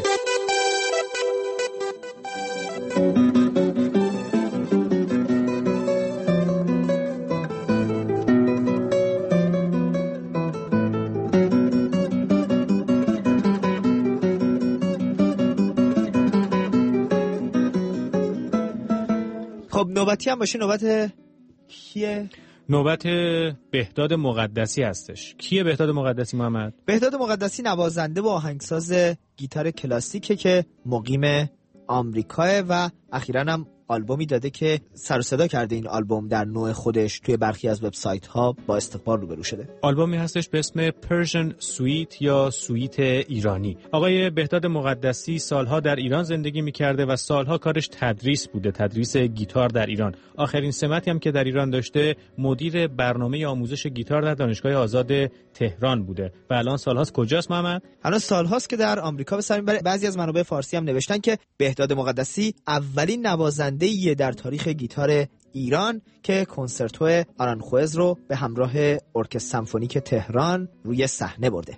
خب نوبتی هم باشه. نوبت کیه؟ نوبت بهداد مقدسی هستش. کیه بهداد مقدسی محمد؟ بهداد مقدسی نوازنده و آهنگساز گیتار کلاسیکه که مقیم آمریکاه و اخیراً هم آلبومی داده که سر و صدا کرده. این آلبوم در نوع خودش توی برخی از وبسایت ها با استقبال روبرو شده. آلبومی هستش به اسم پرژن سویت یا سویت ایرانی. آقای بهداد مقدسی سالها در ایران زندگی می‌کرده و سالها کارش تدریس بوده، تدریس گیتار در ایران. آخرین سمتی هم که در ایران داشته مدیر برنامه آموزش گیتار در دانشگاه آزاد تهران بوده. و الان سالهاست کجاست محمد؟ الان سالهاست که در آمریکا. به بعضی از منابع فارسی هم نوشتن که بهداد مقدسی اولین نوازنده در تاریخ گیتار ایران که کنسرتو آرانخوئز رو به همراه ارکستر سمفونیک تهران روی صحنه برده.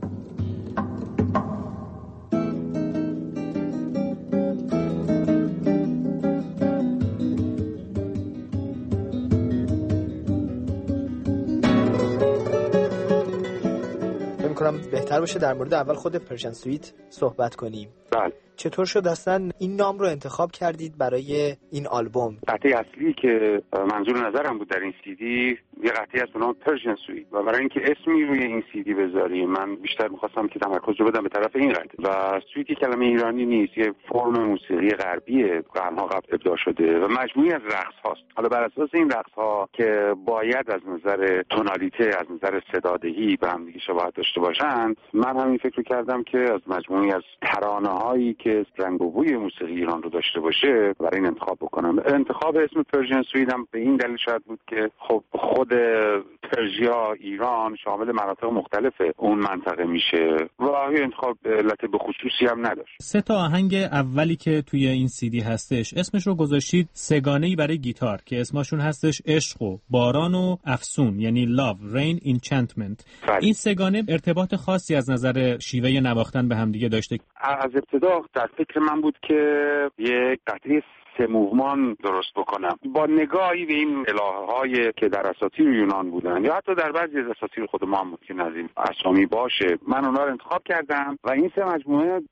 فکر می‌کنم بهتر باشه در مورد اول خود پرژن سویت صحبت کنیم. بله. چطور شد اصلا این نام رو انتخاب کردید برای این آلبوم؟ قطعه اصلی که منظور نظرم بود در این CD یه قطعه است به نام پرژن سویت و برای اینکه اسمی روی این CD بذاری من بیشتر می‌خواستم که تمرکز رو بدم به طرف این قطعه و سویت کلمه ایرانی نیست، یه فرم موسیقی غربیه قرن‌ها قبل ابداع شده و مجموعی از رقص‌هاست. حالا بر اساس این رقص‌ها که باید از نظر تونالیته، از نظر صدادهی به هم دیگه شباهت داشته باشند، من همین فکر کردم که از مجموعی از ترانه‌هایی که رنگ و بوی موسیقی ایران رو داشته باشه برای این انتخاب بکنم. انتخاب اسم پرژن سویت هم به این دلیل شاید بود که خب خود پرژیا ایران شامل مناطق مختلف اون منطقه میشه و این انتخاب علت به خصوصی هم نداشت. 3 تا آهنگ اولی که توی این CD هستش اسمش رو گذاشتید سگانه‌ای برای گیتار که اسمشون هستش عشق و باران و افسون، یعنی Love, Rain, Enchantment. این سگانه ارتباط خاصی از نظر شیوه نواختن به هم دیگه داشته. از ابتدا در فکر من بود که یک قطعه 3 موومان درست بکنم با نگاهی به این الهه‌های که در اساطیر یونان بودن یا حتی در بعضی از اساطیر خود ما هم ممکن از این اسامی باشه. من اونها رو انتخاب کردم و این 3 مجموعه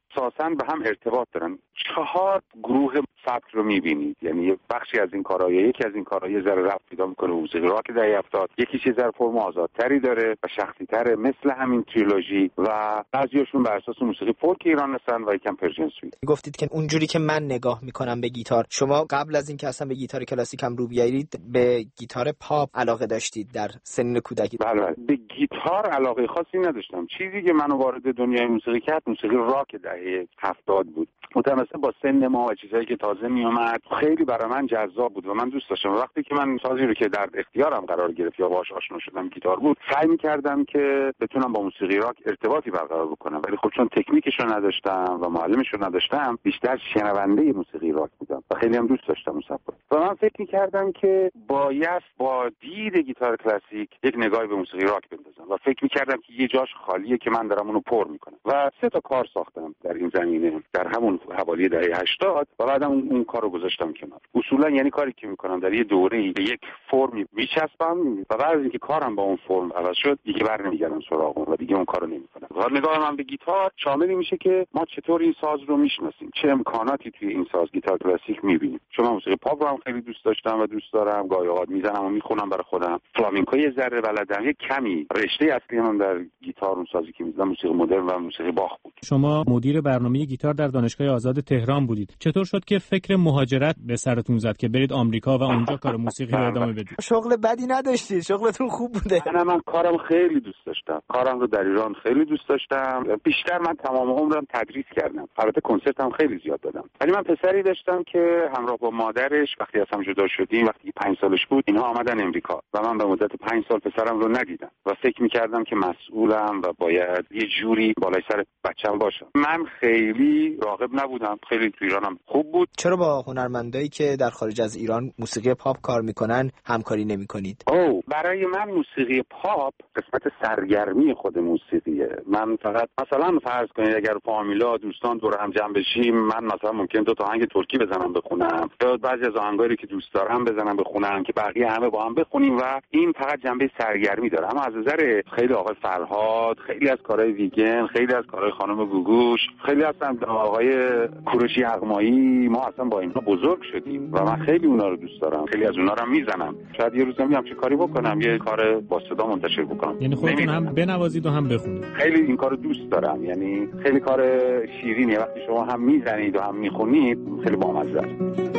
اساساً به هم ارتباط دارن. 4 گروه سبک رو می‌بینید، یعنی یک بخشی از این کارها، یکی از این کارها یه ذره ربط پیدا می‌کنه به موسیقی راک دهه 70، یکی چیز ذره فرم آزادتری داره و شخصی‌تره مثل همین تریلوژی، و بعضیاشون بر اساس موسیقی فولک ایران هستن و یکم پرژن سویت. گفتید که اونجوری که من نگاه می‌کنم به گیتار، شما قبل از این که اصلا به گیتار کلاسیک هم رو بیایید به گیتار پاپ علاقه داشتید در سنین کودکی؟ بله، به گیتار علاقه خاصی نداشتم. چیزی که منو وارد دنیای موسیقی کرد موسیقی راک دهه 70 بود. متناسب با سن ما و چیزایی که تازه میومد خیلی برای من جذاب بود و من دوست داشتم. وقتی که من سازی رو که در اختیارم قرار گرفت یا باهاش آشنا شدم گیتار بود، سعی می‌کردم که بتونم با موسیقی راک ارتباطی برقرار بکنم، ولی خب چون تکنیکش رو نداشتم و معلمش رو نداشتم، بیشتر شنونده موسیقی راک بودم و خیلی هم دوست داشتم موسیقی. و من فکر می‌کردم که باید با دید گیتار کلاسیک یک نگاهی به موسیقی راک بندازم و فکر می‌کردم که یه جاش خالیه که من دارم اونو پر می‌کنم و 3 تا کار ساختم در این زمینه در همون حوالی دهه 80 و بعدم اون کارو گذاشتم کنار. اصولا یعنی کاری که می‌کنم در یه دوره‌ای به یک فرمی میچسبم و بعد از اینکه کارم با اون فرم عوض شد دیگه برنمیگردم سراغ اون و دیگه اون کارو نمی‌کنم. و نگاه من به گیتار شامل میشه که ما چطور این ساز رو میشناسیم، چه امکاناتی توی این ساز گیتار کلاسیک می‌بینیم. چون من موسیقی پاپ رو هم خیلی دوست داشتم و دوست دارم، گاهی اوقات میزنم و میخونم برای خودم. فلامینکو یه ذره بلدم، یه کمی. رشته اصلی من در گیتار اون سازی که می‌زدم موسیقی مدرن و موسیقی باخ بود. شما مدیر برنامه گیتار در دانشگاه آزاد تهران بودید. چطور شد که فکر مهاجرت به سرتون زد که برید آمریکا و اونجا کار موسیقی رو ادامه بدید؟ شغل بدی نداشتید، شغلتون خوب بوده. من کارم خیلی دوست داشتم. کارم رو در ایران خیلی دوست داشتم. بیشتر من تمام عمرم تدریس کردم. البته کنسرت هم خیلی زیاد دادم. ولی من پسری داشتم که همراه با مادرش وقتی از هم جدا شدیم، وقتی 5 سالش بود، اینها آمدن امریکا و من به مدت 5 سال پسرم رو ندیدم و فکر می‌کردم که مسئولم و باید یه جوری بالای سر بچه‌م باشم. من خیلی راغب نبودم. خیلی تو ایرانم خوب بود. چرا با هنرمندایی که در خارج از ایران موسیقی پاپ کار میکنن همکاری نمیکنید؟ برای من موسیقی پاپ قسمت سرگرمی خود موسیقیه. من فقط مثلا فرض کنید اگر فامیلا دوستان دور هم جمع بشیم، من مثلا ممکن 2 تا آهنگ ترکی بزنم بخونم یا بعضی از آهنگایی که دوست دارم بزنم بخونم که بقیه همه با هم بخونیم و این فقط جنبه سرگرمی داره. اما از نظر خیلی آقای فرهاد، خیلی از کارهای ویگن، خیلی از کارهای خانم گوگوش، خیلی از آقای کوروش یغمایی، ما اصلا با اینها بزرگ شدیم و من خیلی اونا رو دوست دارم. خیلی از اونا رو هم میزنم. شاید یه روز همچین کاری بکنم، یه کار با صدا منتشر بکنم. یعنی خودتون هم بنوازید و هم بخونید. خیلی این کارو دوست دارم. یعنی خیلی کار شیرینیه وقتی شما هم میزنید و هم میخونید، خیلی بامزه است.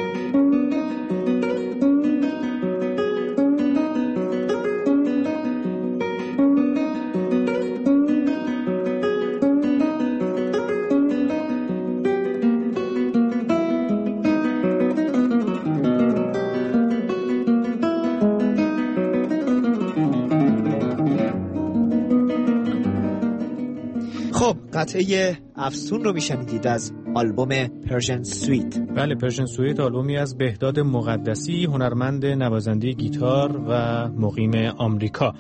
قطعه افسون رو میشنیدید از آلبوم پرژن سویت. بله، پرژن سویت آلبومی از بهداد مقدسی، هنرمند نوازنده گیتار و مقیم آمریکا.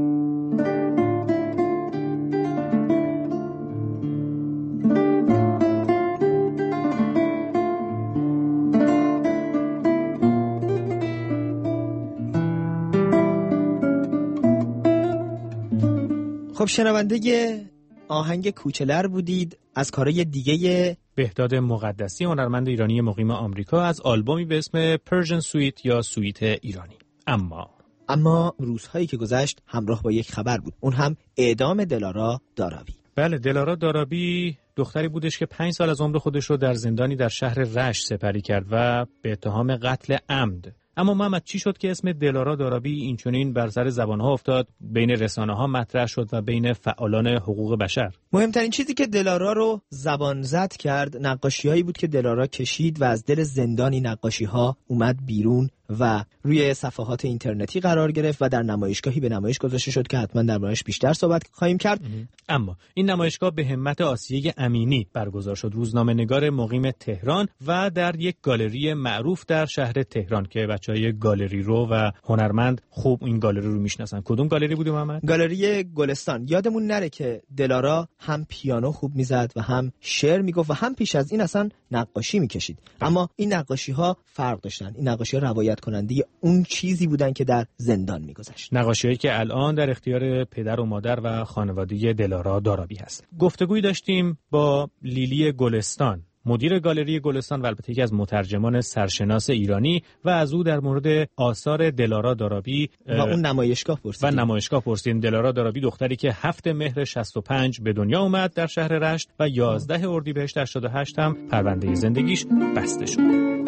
خب شنونده آهنگ کوچلر بودید از کارهای دیگه بهداد مقدسی، هنرمند ایرانی مقیم آمریکا، از آلبومی به اسم پرژن سویت یا سویت ایرانی. اما روزهایی که گذشت همراه با یک خبر بود، اون هم اعدام دلارا دارابی. بله، دلارا دارابی دختری بودش که 5 سال از عمر خودش رو در زندانی در شهر رشت سپری کرد و به اتهام قتل عمد. اما محمد، چی شد که اسم دلارا دارابی اینچنین بر سر زبان‌ها افتاد، بین رسانه‌ها مطرح شد و بین فعالان حقوق بشر؟ مهمترین چیزی که دلارا رو زبان زد کرد نقاشی‌هایی بود که دلارا کشید و از دل زندانی نقاشی‌ها اومد بیرون و روی صفحات اینترنتی قرار گرفت و در نمایشگاهی به نمایش گذاشته شد که حتما در موردش بیشتر صحبت خواهیم کرد. اما این نمایشگاه به همت آسیه امینی برگزار شد، روزنامه‌نگار مقیم تهران، و در یک گالری معروف در شهر تهران که بچهای گالری رو و هنرمند خوب این گالری رو میشناسن. کدوم گالری بود محمد؟ گالری گلستان. یادمون نره که دلارا هم پیانو خوب میزد و هم شعر میگفت و هم پیش از این اصلا نقاشی میکشید. اما این نقاشی‌ها فرق داشتن. این نقاشی‌ها روایت هدایت کننده اون چیزی بودن که در زندان میگذشت. نقاشی‌هایی که الان در اختیار پدر و مادر و خانواده دلارا دارابی هست. گفتگویی داشتیم با لیلی گلستان، مدیر گالری گلستان و البته یکی از مترجمان سرشناس ایرانی، و از او در مورد آثار دلارا دارابی و اون نمایشگاه پرسیدیم. دلارا دارابی دختری که 7 مهر 65 به دنیا اومد در شهر رشت و 11 اردیبهشت 88 هم پرونده زندگیش بسته شد.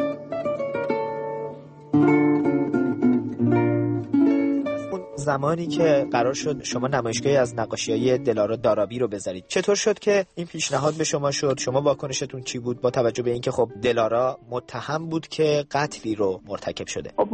زمانی که قرار شد شما نمایشگاهی از نقاشی‌های دلارا دارابی رو بذارید، چطور شد که این پیشنهاد به شما شد؟ شما واکنشتون چی بود با توجه به اینکه خب دلارا متهم بود که قتلی رو مرتکب شده؟ خب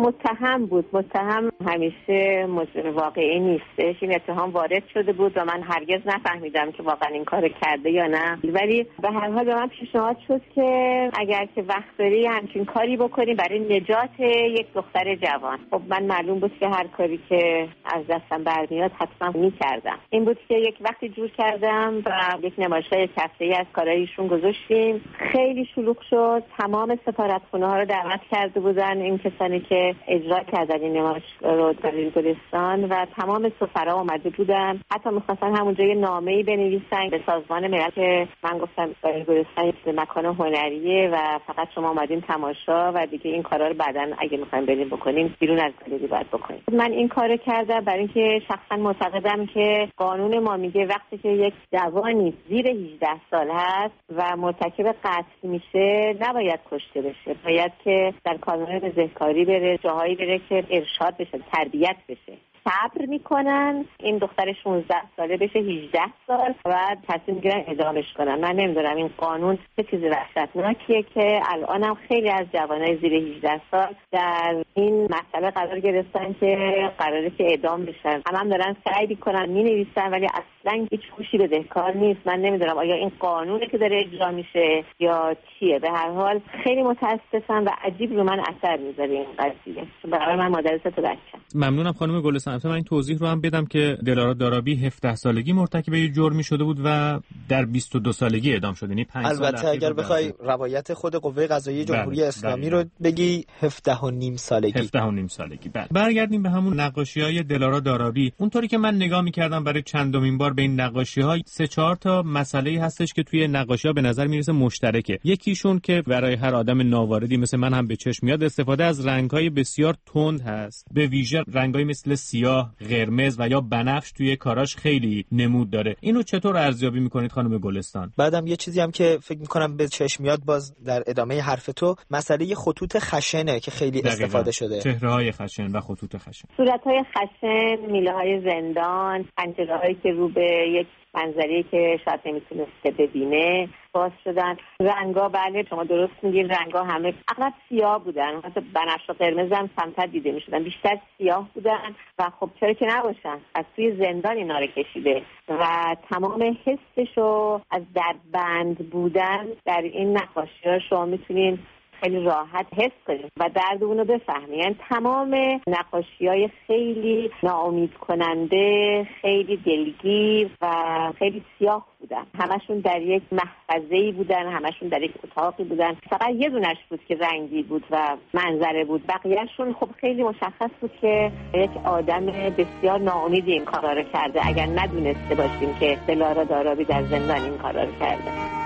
متهم همیشه مجرم واقعی نیستش. این اتهام وارد شده بود و من هرگز نفهمیدم که واقعا این کارو کرده یا نه، ولی به هر حال به من پیشنهاد شد که اگر که وقت داری همچین کاری بکنی برای نجات یک دختر جوان. خب من معلوم بود که هر کاری که از دستم برمیاد حتما میکردم. این بود که یک وقتی جور کردم و یک نمایشگاه هفته‌ای از کارایشون گذاشتیم. خیلی شلوغ شد. تمام سفارتخونه ها رو دعوت کرده بودن این کسانی که اجرا کردن این نمایشگاه رو در گلستان و تمام سفرا اومده بودن. حتی می‌خواستن همونجا یه نامه‌ای بنویسن به سازمان ملل که من گفتم گلستان یک مکان هنریه و فقط شما اومدین تماشا و دیگه این کارا رو بعداً اگه می‌خوایم بریم بکنیم بیرون از گالری باید بکنیم. من این کارو کردم برای اینکه شخصا معتقدم که قانون ما میگه وقتی که یک جوانی زیر 18 سال هست و مرتکب قتل میشه نباید کشته بشه، باید که در کانون بزهکاری بره، جاهایی بره که ارشاد بشه، تربیت بشه. صبر میکنن این دختر 16 ساله بشه 18 سال و تصمیم میگیرن اعدامش کنن. من نمیدونم این قانون چه چیز وحشتناکیه که الانم خیلی از جوانای زیر 18 سال در این مسئله قرار گرفتن که قراره که اعدام بشن. هم دارن سعی میکنن مینویسن ولی اصلا هیچ هوشی بدهکار نیست. من نمیدونم آیا این قانونه که داره اجرا میشه یا چیه. به هر حال خیلی متاسفم و عجیب رو من اثر میذاره این قضیه. برای من مادر سه تا بچه‌ام. ممنونم خانم گلستان. من این توضیح رو هم بدم که دلارا دارابی 17 سالگی مرتکب یه جرمی شده بود و در 22 سالگی اعدام شد. یعنی 5 سال. البته اگر بخوای روایت خود قوه قضاییه جمهوری اسلامی رو بگی 17.5 سالگی. 17.5 سالگی. بله. برگردیم به همون نقاشی‌های دلارا دارابی. اونطوری که من نگاه می‌کردم برای چندمین بار به این نقاشی‌ها 3-4 تا مسئله هستش که توی نقاشی‌ها به نظر میرسه مشترکه. یکیشون که برای هر آدم ناواردی مثل من هم به چشم میاد استفاده از رنگ‌های بسیار تند هست. به ویژه رنگ‌های مثل سیاه، قرمز و یا بنفش توی کاراش خیلی نمود داره. اینو چطور ارزیابی میکنید خانم گلستان؟ بعدم یه چیزی هم که فکر میکنم به چشم میاد باز در ادامه حرف تو، مسئله خطوط خشنه که خیلی استفاده شده. چهره‌های خشن و خطوط خشن، صورت‌های خشن، میله‌های زندان، پنجره‌هایی که رو به یک منظری که شاید نمیتونسته ببینه باز شدن. رنگا بله شما درست میگین، رنگا همه اغلب سیاه بودن، مثلا بنفش و قرمز هم کمتر دیده میشدن، بیشتر سیاه بودن و خب چرا که نباشن، از توی زندان اینا رو کشیده و تمام حسشو از دربند بودن در این نقاشی‌ها شما میتونین خیلی راحت حس کنیم و درد اونو بفهمیم. یعنی تمام نقاشی‌های خیلی ناامید کننده، خیلی دلگیر و خیلی سیاه بودن. همشون در یک محفظه‌ای بودن، همشون در یک اتاقی بودن. فقط یه دونش بود که رنگی بود و منظره بود. بقیه‌شون خب خیلی مشخص بود که یک آدم بسیار ناامید این کارا رو کرده اگر ندونسته باشیم که دلارا دارابی در زندان این کارا رو کرده.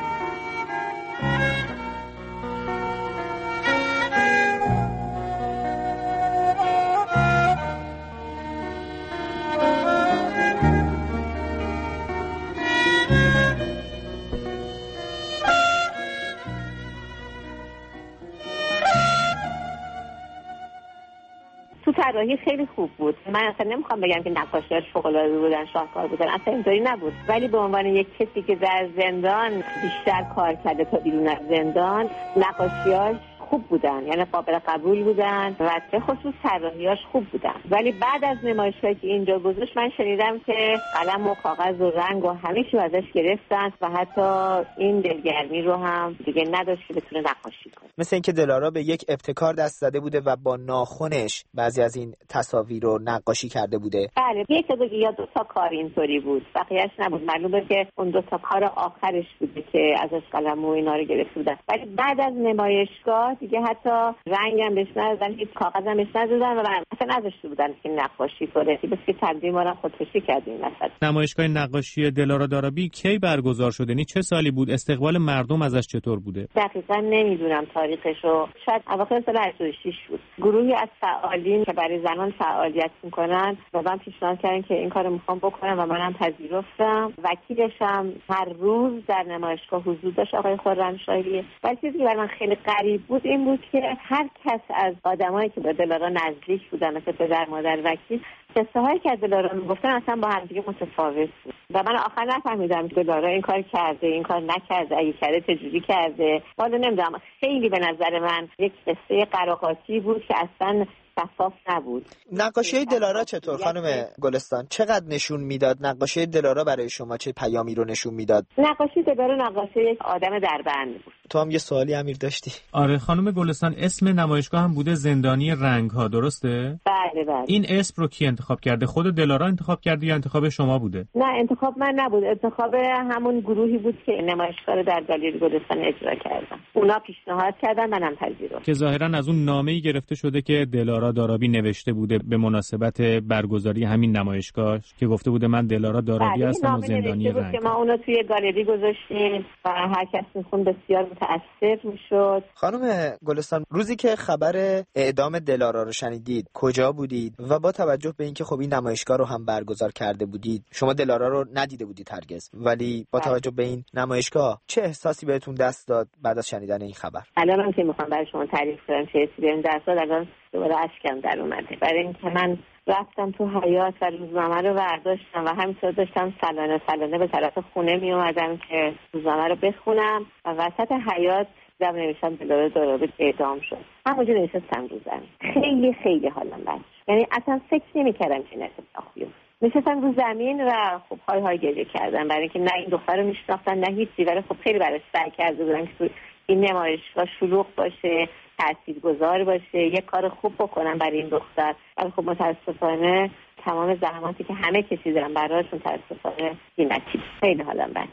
تو طراحی خیلی خوب بود. من اصلا نمیخوام بگم که نقاشی‌هاش فوق‌العاده بودن، شاهکار بودن، اصلا اینطوری نبود. ولی به عنوان یک کسی که در زندان بیشتر کار کرده تا بیرون از زندان، نقاشی‌هاش خوب بودن، یعنی قابل قبول بودن و به خصوص طراحی‌هاش خوب بودن. ولی بعد از نمایش‌هایی که اینجا گذاشت من شنیدم که قلم و کاغذ و رنگ و همه چیو ازش گرفتن و حتی این دلگرمی رو هم دیگه نداشت که بتونه نقاشی کنه. مثل اینکه دلارا به یک ابتکار دست زده بوده و با ناخنش بعضی از این تصاویر رو نقاشی کرده بوده. بله، یک یا دو تا کار اینطوری بود، بقیه‌اش نبود. معلومه که اون دو تا کار آخرش بوده که ازش قلم و اینا رو گرفته بودن. ولی بعد از نمایشگاه دیگه حتی رنگم بهش ندادن، هیچ کاغذم بهش ندادن و اصلا نذاشته بودن که نقاشی کنه. بس که تبدیل ما رو خودکشی کردیم مثلا. نمایشگاه نقاشی دلارا دارابی کی برگزار شده؟ یعنی چه سالی بود؟ استقبال مردم ازش چطور بوده؟ دقیقاً نمیدونم تاریخشو، شاید اواخر سال 86 بود. گروهی از فعالین که برای زنان فعالیت میکنن و من پیشنهاد کردن که این کارو میخوام بکنم و منم پذیرفتم. وکیلشم هر روز در نمایشگاه حضور داشت، آقای خرمشاهی. ولی چیزی که برای من خیلی غریب بود این بود که هر کس از آدمایی که با دلارا نزدیک بودن، مثل پدر مادر وکیل، قصه هایی که از دلارا میگفتن اصلا با هم دیگه متفاوت بود و من آخر نفهمیدم دلارا این کار کرده، این کار نکرده، اگه کرده چجوری کرده. والا نمیدونم، خیلی به نظر من یک قصه قراقاتی بود که اصلا شفاف نبود. نقاشی دلارا چطور خانم گلستان؟ چقدر نشون میداد نقاشی دلارا برای شما؟ چه پیامی رو نشون میداد؟ نقاشی دلارا نقاشی یک آدم دربند بود. تو هم یه سوالی امیر داشتی؟ آره خانم گلستان، اسم نمایشگاه هم بوده زندانی رنگ ها، درسته؟ بله بله. این اسم رو کی انتخاب کرده؟ خود دلارا انتخاب کرده یا انتخاب شما بوده؟ نه، انتخاب من نبود، انتخاب همون گروهی بود که نمایشگاه رو در گالری گلستان اجرا کردن. اونا پیشنهاد کردن، منم پذیرفتم. که ظاهرا از اون نامه‌ای گرفته شده که دلارا دارابی نوشته بوده به مناسبت برگزاری همین نمایشگاه که گفته بوده من دلارا دارابی هستم و زندانی رنگ. که ما اونو توی گالری گذاشتیم و هر کس میخون بسیار متأثر میشد. خانم گلستان، روزی که خبر اعدام دلارا رو شنیدید کجا بودید و با توجه به اینکه خب این نمایشگاه رو هم برگزار کرده بودید، شما دلارا رو ندیده بودید هرگز، ولی با توجه به این نمایشگاه چه احساسی بهتون دست داد بعد از شنیدن این خبر؟ الانم که میخوام برای شما تعریف کنم چه حسی بهم دست داد، الان دوباره اشکم در اومده. برای اینکه من رفتم تو حیاط و روزنامه رو برداشتم و همینطور داشتم سلانه به طرف خونه می اومدم که روزنامه رو بخونم و وسط حیاط دیدم نوشتم دلارا دارابی اعدام شد. همونجا نشستم رو زمین. خیلی خیلی حالم بد شد. یعنی اصلا فکر نمی‌کردم که این اتفاق بیفته. نشستم رو زمین و خب های گریه کردم، برای اینکه نه این دختر رو میشناختن نه هیچی، ولی خب خیلی براش سعی کرده بودم که این نمایشگاه شلوغ باشه، تاثیرگذار باشه، یک کار خوب بکنم برای این دختر. ولی خب متاسفانه تمام زحماتی که همه کشیدن براش متاسفانه بی‌نتیجه. خیلی حالم بد.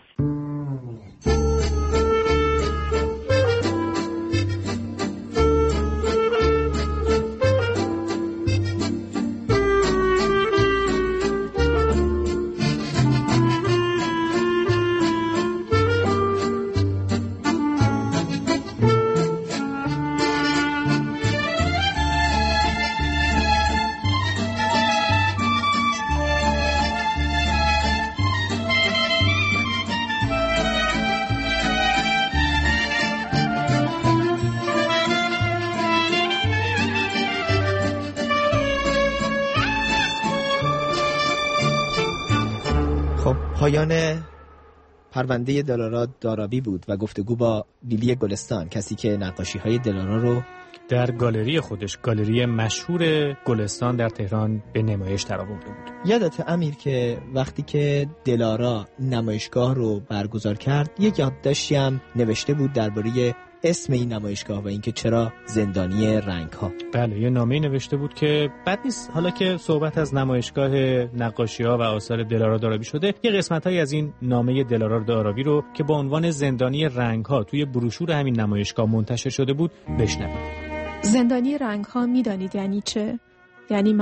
پایان پرونده دلارا دارابی بود و گفتگو با لیلی گلستان، کسی که نقاشی‌های دلارا رو در گالری خودش، گالری مشهور گلستان در تهران، به نمایش درآورده بود. یادت امیر که وقتی که دلارا نمایشگاه رو برگزار کرد یک یادداشتی هم نوشته بود درباره اسم این نمایشگاه و اینکه چرا زندانی رنگ‌ها. بله، یه نامه‌ای نوشته بود که بد نیست حالا که صحبت از نمایشگاه نقاشی‌ها و آثار دلارا دارابی شده، یه قسمت‌هایی از این نامه دلارا دارابی رو که با عنوان زندانی رنگ‌ها توی بروشور همین نمایشگاه منتشر شده بود بشنوید. زندانی رنگ‌ها می‌دانید یعنی چه؟ یعنی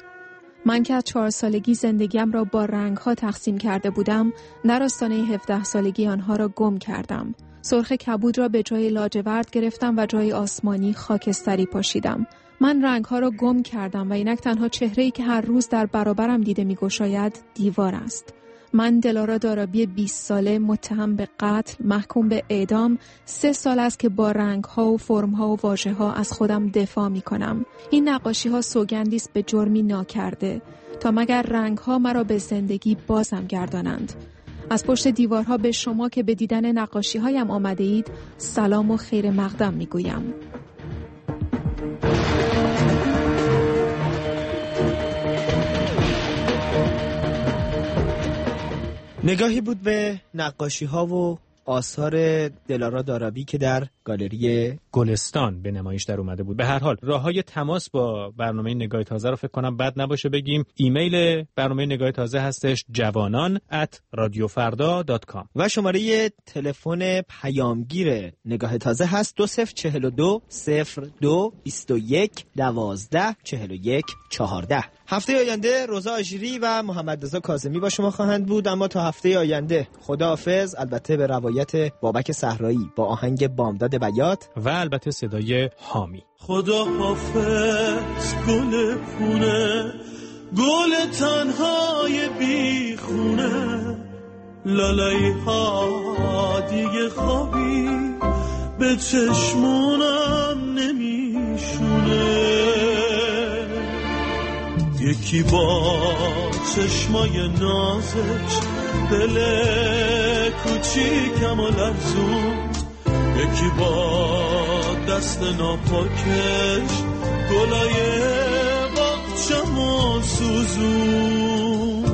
من که از 4 سالگی زندگیم را با رنگ‌ها تقسیم کرده بودم، در آستانه 17 سالگی آنها را گم کردم. سرخ کبود را به جای لاجورد گرفتم و جای آسمانی خاکستری پاشیدم. من رنگ‌ها را گم کردم و اینک تنها چهره‌ای که هر روز در برابرم دیده می‌گشاید دیوار است. من دلارا دارابی 20 ساله متهم به قتل، محکوم به اعدام، 3 سال است که با رنگ‌ها و فرم‌ها و واژه‌ها از خودم دفاع می‌کنم. این نقاشی‌ها سوگندی است به جرمی ناکرده تا مگر رنگ‌ها مرا به زندگی بازم گردانند. از پشت دیوارها به شما که به دیدن نقاشی‌هایم آمده اید سلام و خیر مقدم می‌گویم. نگاهی بود به نقاشی‌ها و آثار دلارا دارابی که در گالری گلستان به نمایش در اومده بود. به هر حال راههای تماس با برنامه نگاه تازه رو فکر کنم بد نباشه بگیم. ایمیل برنامه نگاه تازه هستش javanan@radiofarda.com و شماره تلفن پیامگیر نگاه تازه هست 2042 02 21 12 41 14. هفته آینده روزا آژیری و محمد رضا کاظمی با شما خواهند بود، اما تا هفته آینده خداحافظ، البته به روایت بابک صحرایی با آهنگ بامداد بیات و البته صدای حامی. خداحافظ گل خونه، گل تنهای بی خونه، لالایی ها دیگه خوابی به چشمونم نمیشونه. یکی با چشمای نازش دل کوچیکم و لرزون، یکی با دست ناپاکش گلای باغچم و سوزون.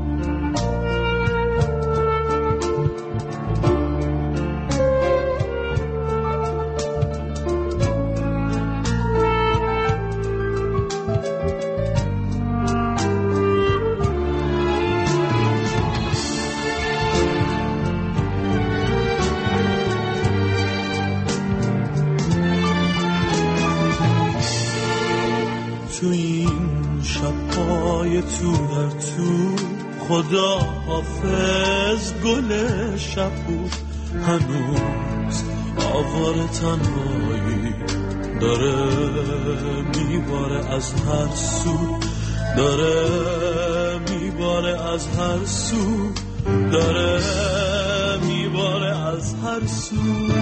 تو این شب‌های تو در تو خدا حافظ گل شب بود، هنوز آوار تنهایی داره میباره از هر سو، داره میباره از هر سو، داره میباره از هر سو.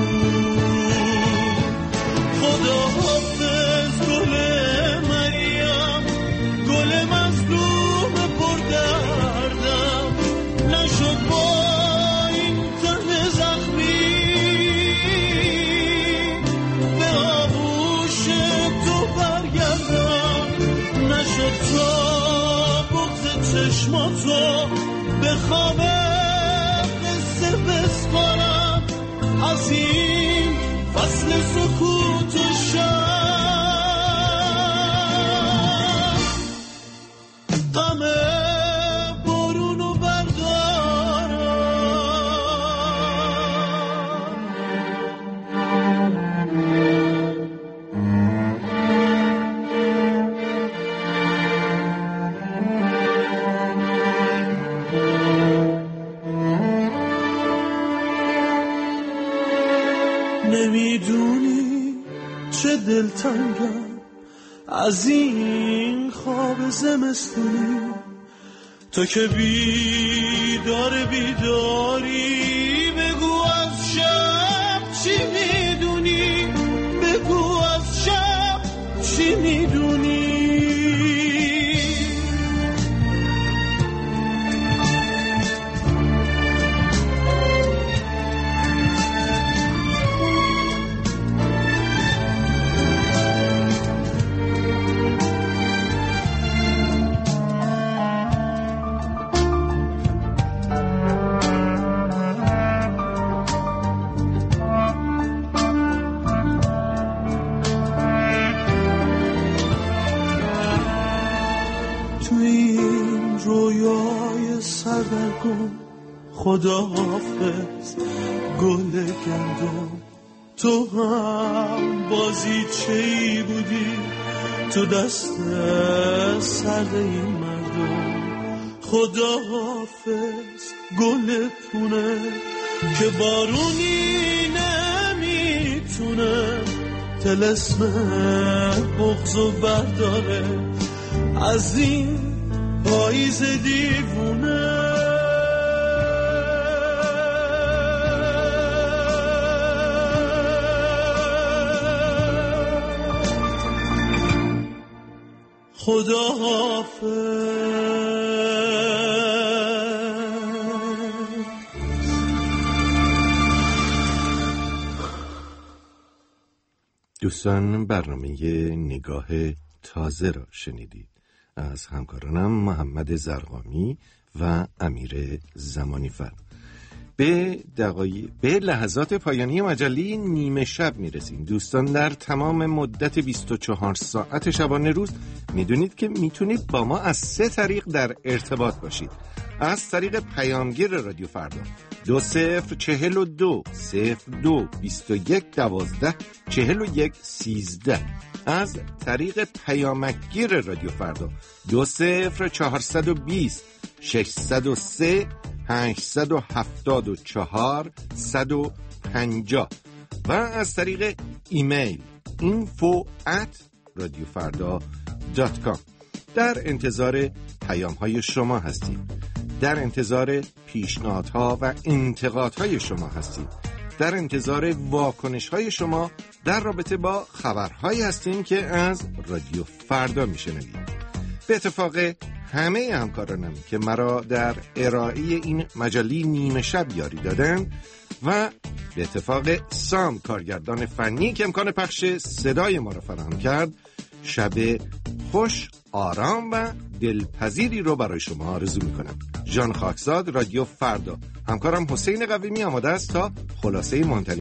خدا حافظ گل مریم، گل مظلوم پردردم، نشد با این تن زخمی به آغوش تو برگردم، نشد تا بغض چشماتو به خواب قصه بسپارم، از این فصل سکوت و شب غم بارونو بردارم. نمیدونی چه دلتنگم از این خواب زمستونی، تو که بیداری بگو از شب چی میدونی، بگو از شب چی میدونی. خدا حافظ گل گندم، تو هم بازی چی بودی تو دست سرد این مردم. خدا حافظ گل پونه که بارونی نمیتونه طلسم بغضو برداره از این پاییز دیوونه. خدا حافظ. دوستان، برنامه نگاه تازه را شنیدید از همکارانم محمد زرقامی و امیر زمانیفر. به لحظات پایانی مجله نیمه شب میرسیم. دوستان، در تمام مدت 24 ساعت شبانه روز میدونید که میتونید با ما از 3 طریق در ارتباط باشید. از طریق پیامگیر رادیو فردا 2042 02 21 12 41 13. از طریق پیامکگیر رادیو فردا 20420 603 874 150 و از طریق ایمیل info@radiofarda.com. در انتظار پیام‌های شما هستیم. در انتظار پیشنهادها و انتقادهای شما هستیم. در انتظار واکنش‌های شما در رابطه با خبرهایی هستیم که از رادیو فردا میشنوید. به اتفاق همه همکارانم که مرا در ارائه این مجله نیمه شب یاری دادن و به اتفاق سام کارگردان فنی که امکان پخش صدای ما را فراهم کرد، شب خوش، آرام و دلپذیری رو برای شما آرزو میکنم. ژان خاکزاد، رادیو فردا. همکارم حسین قویمی آماده است تا خلاصه منتهی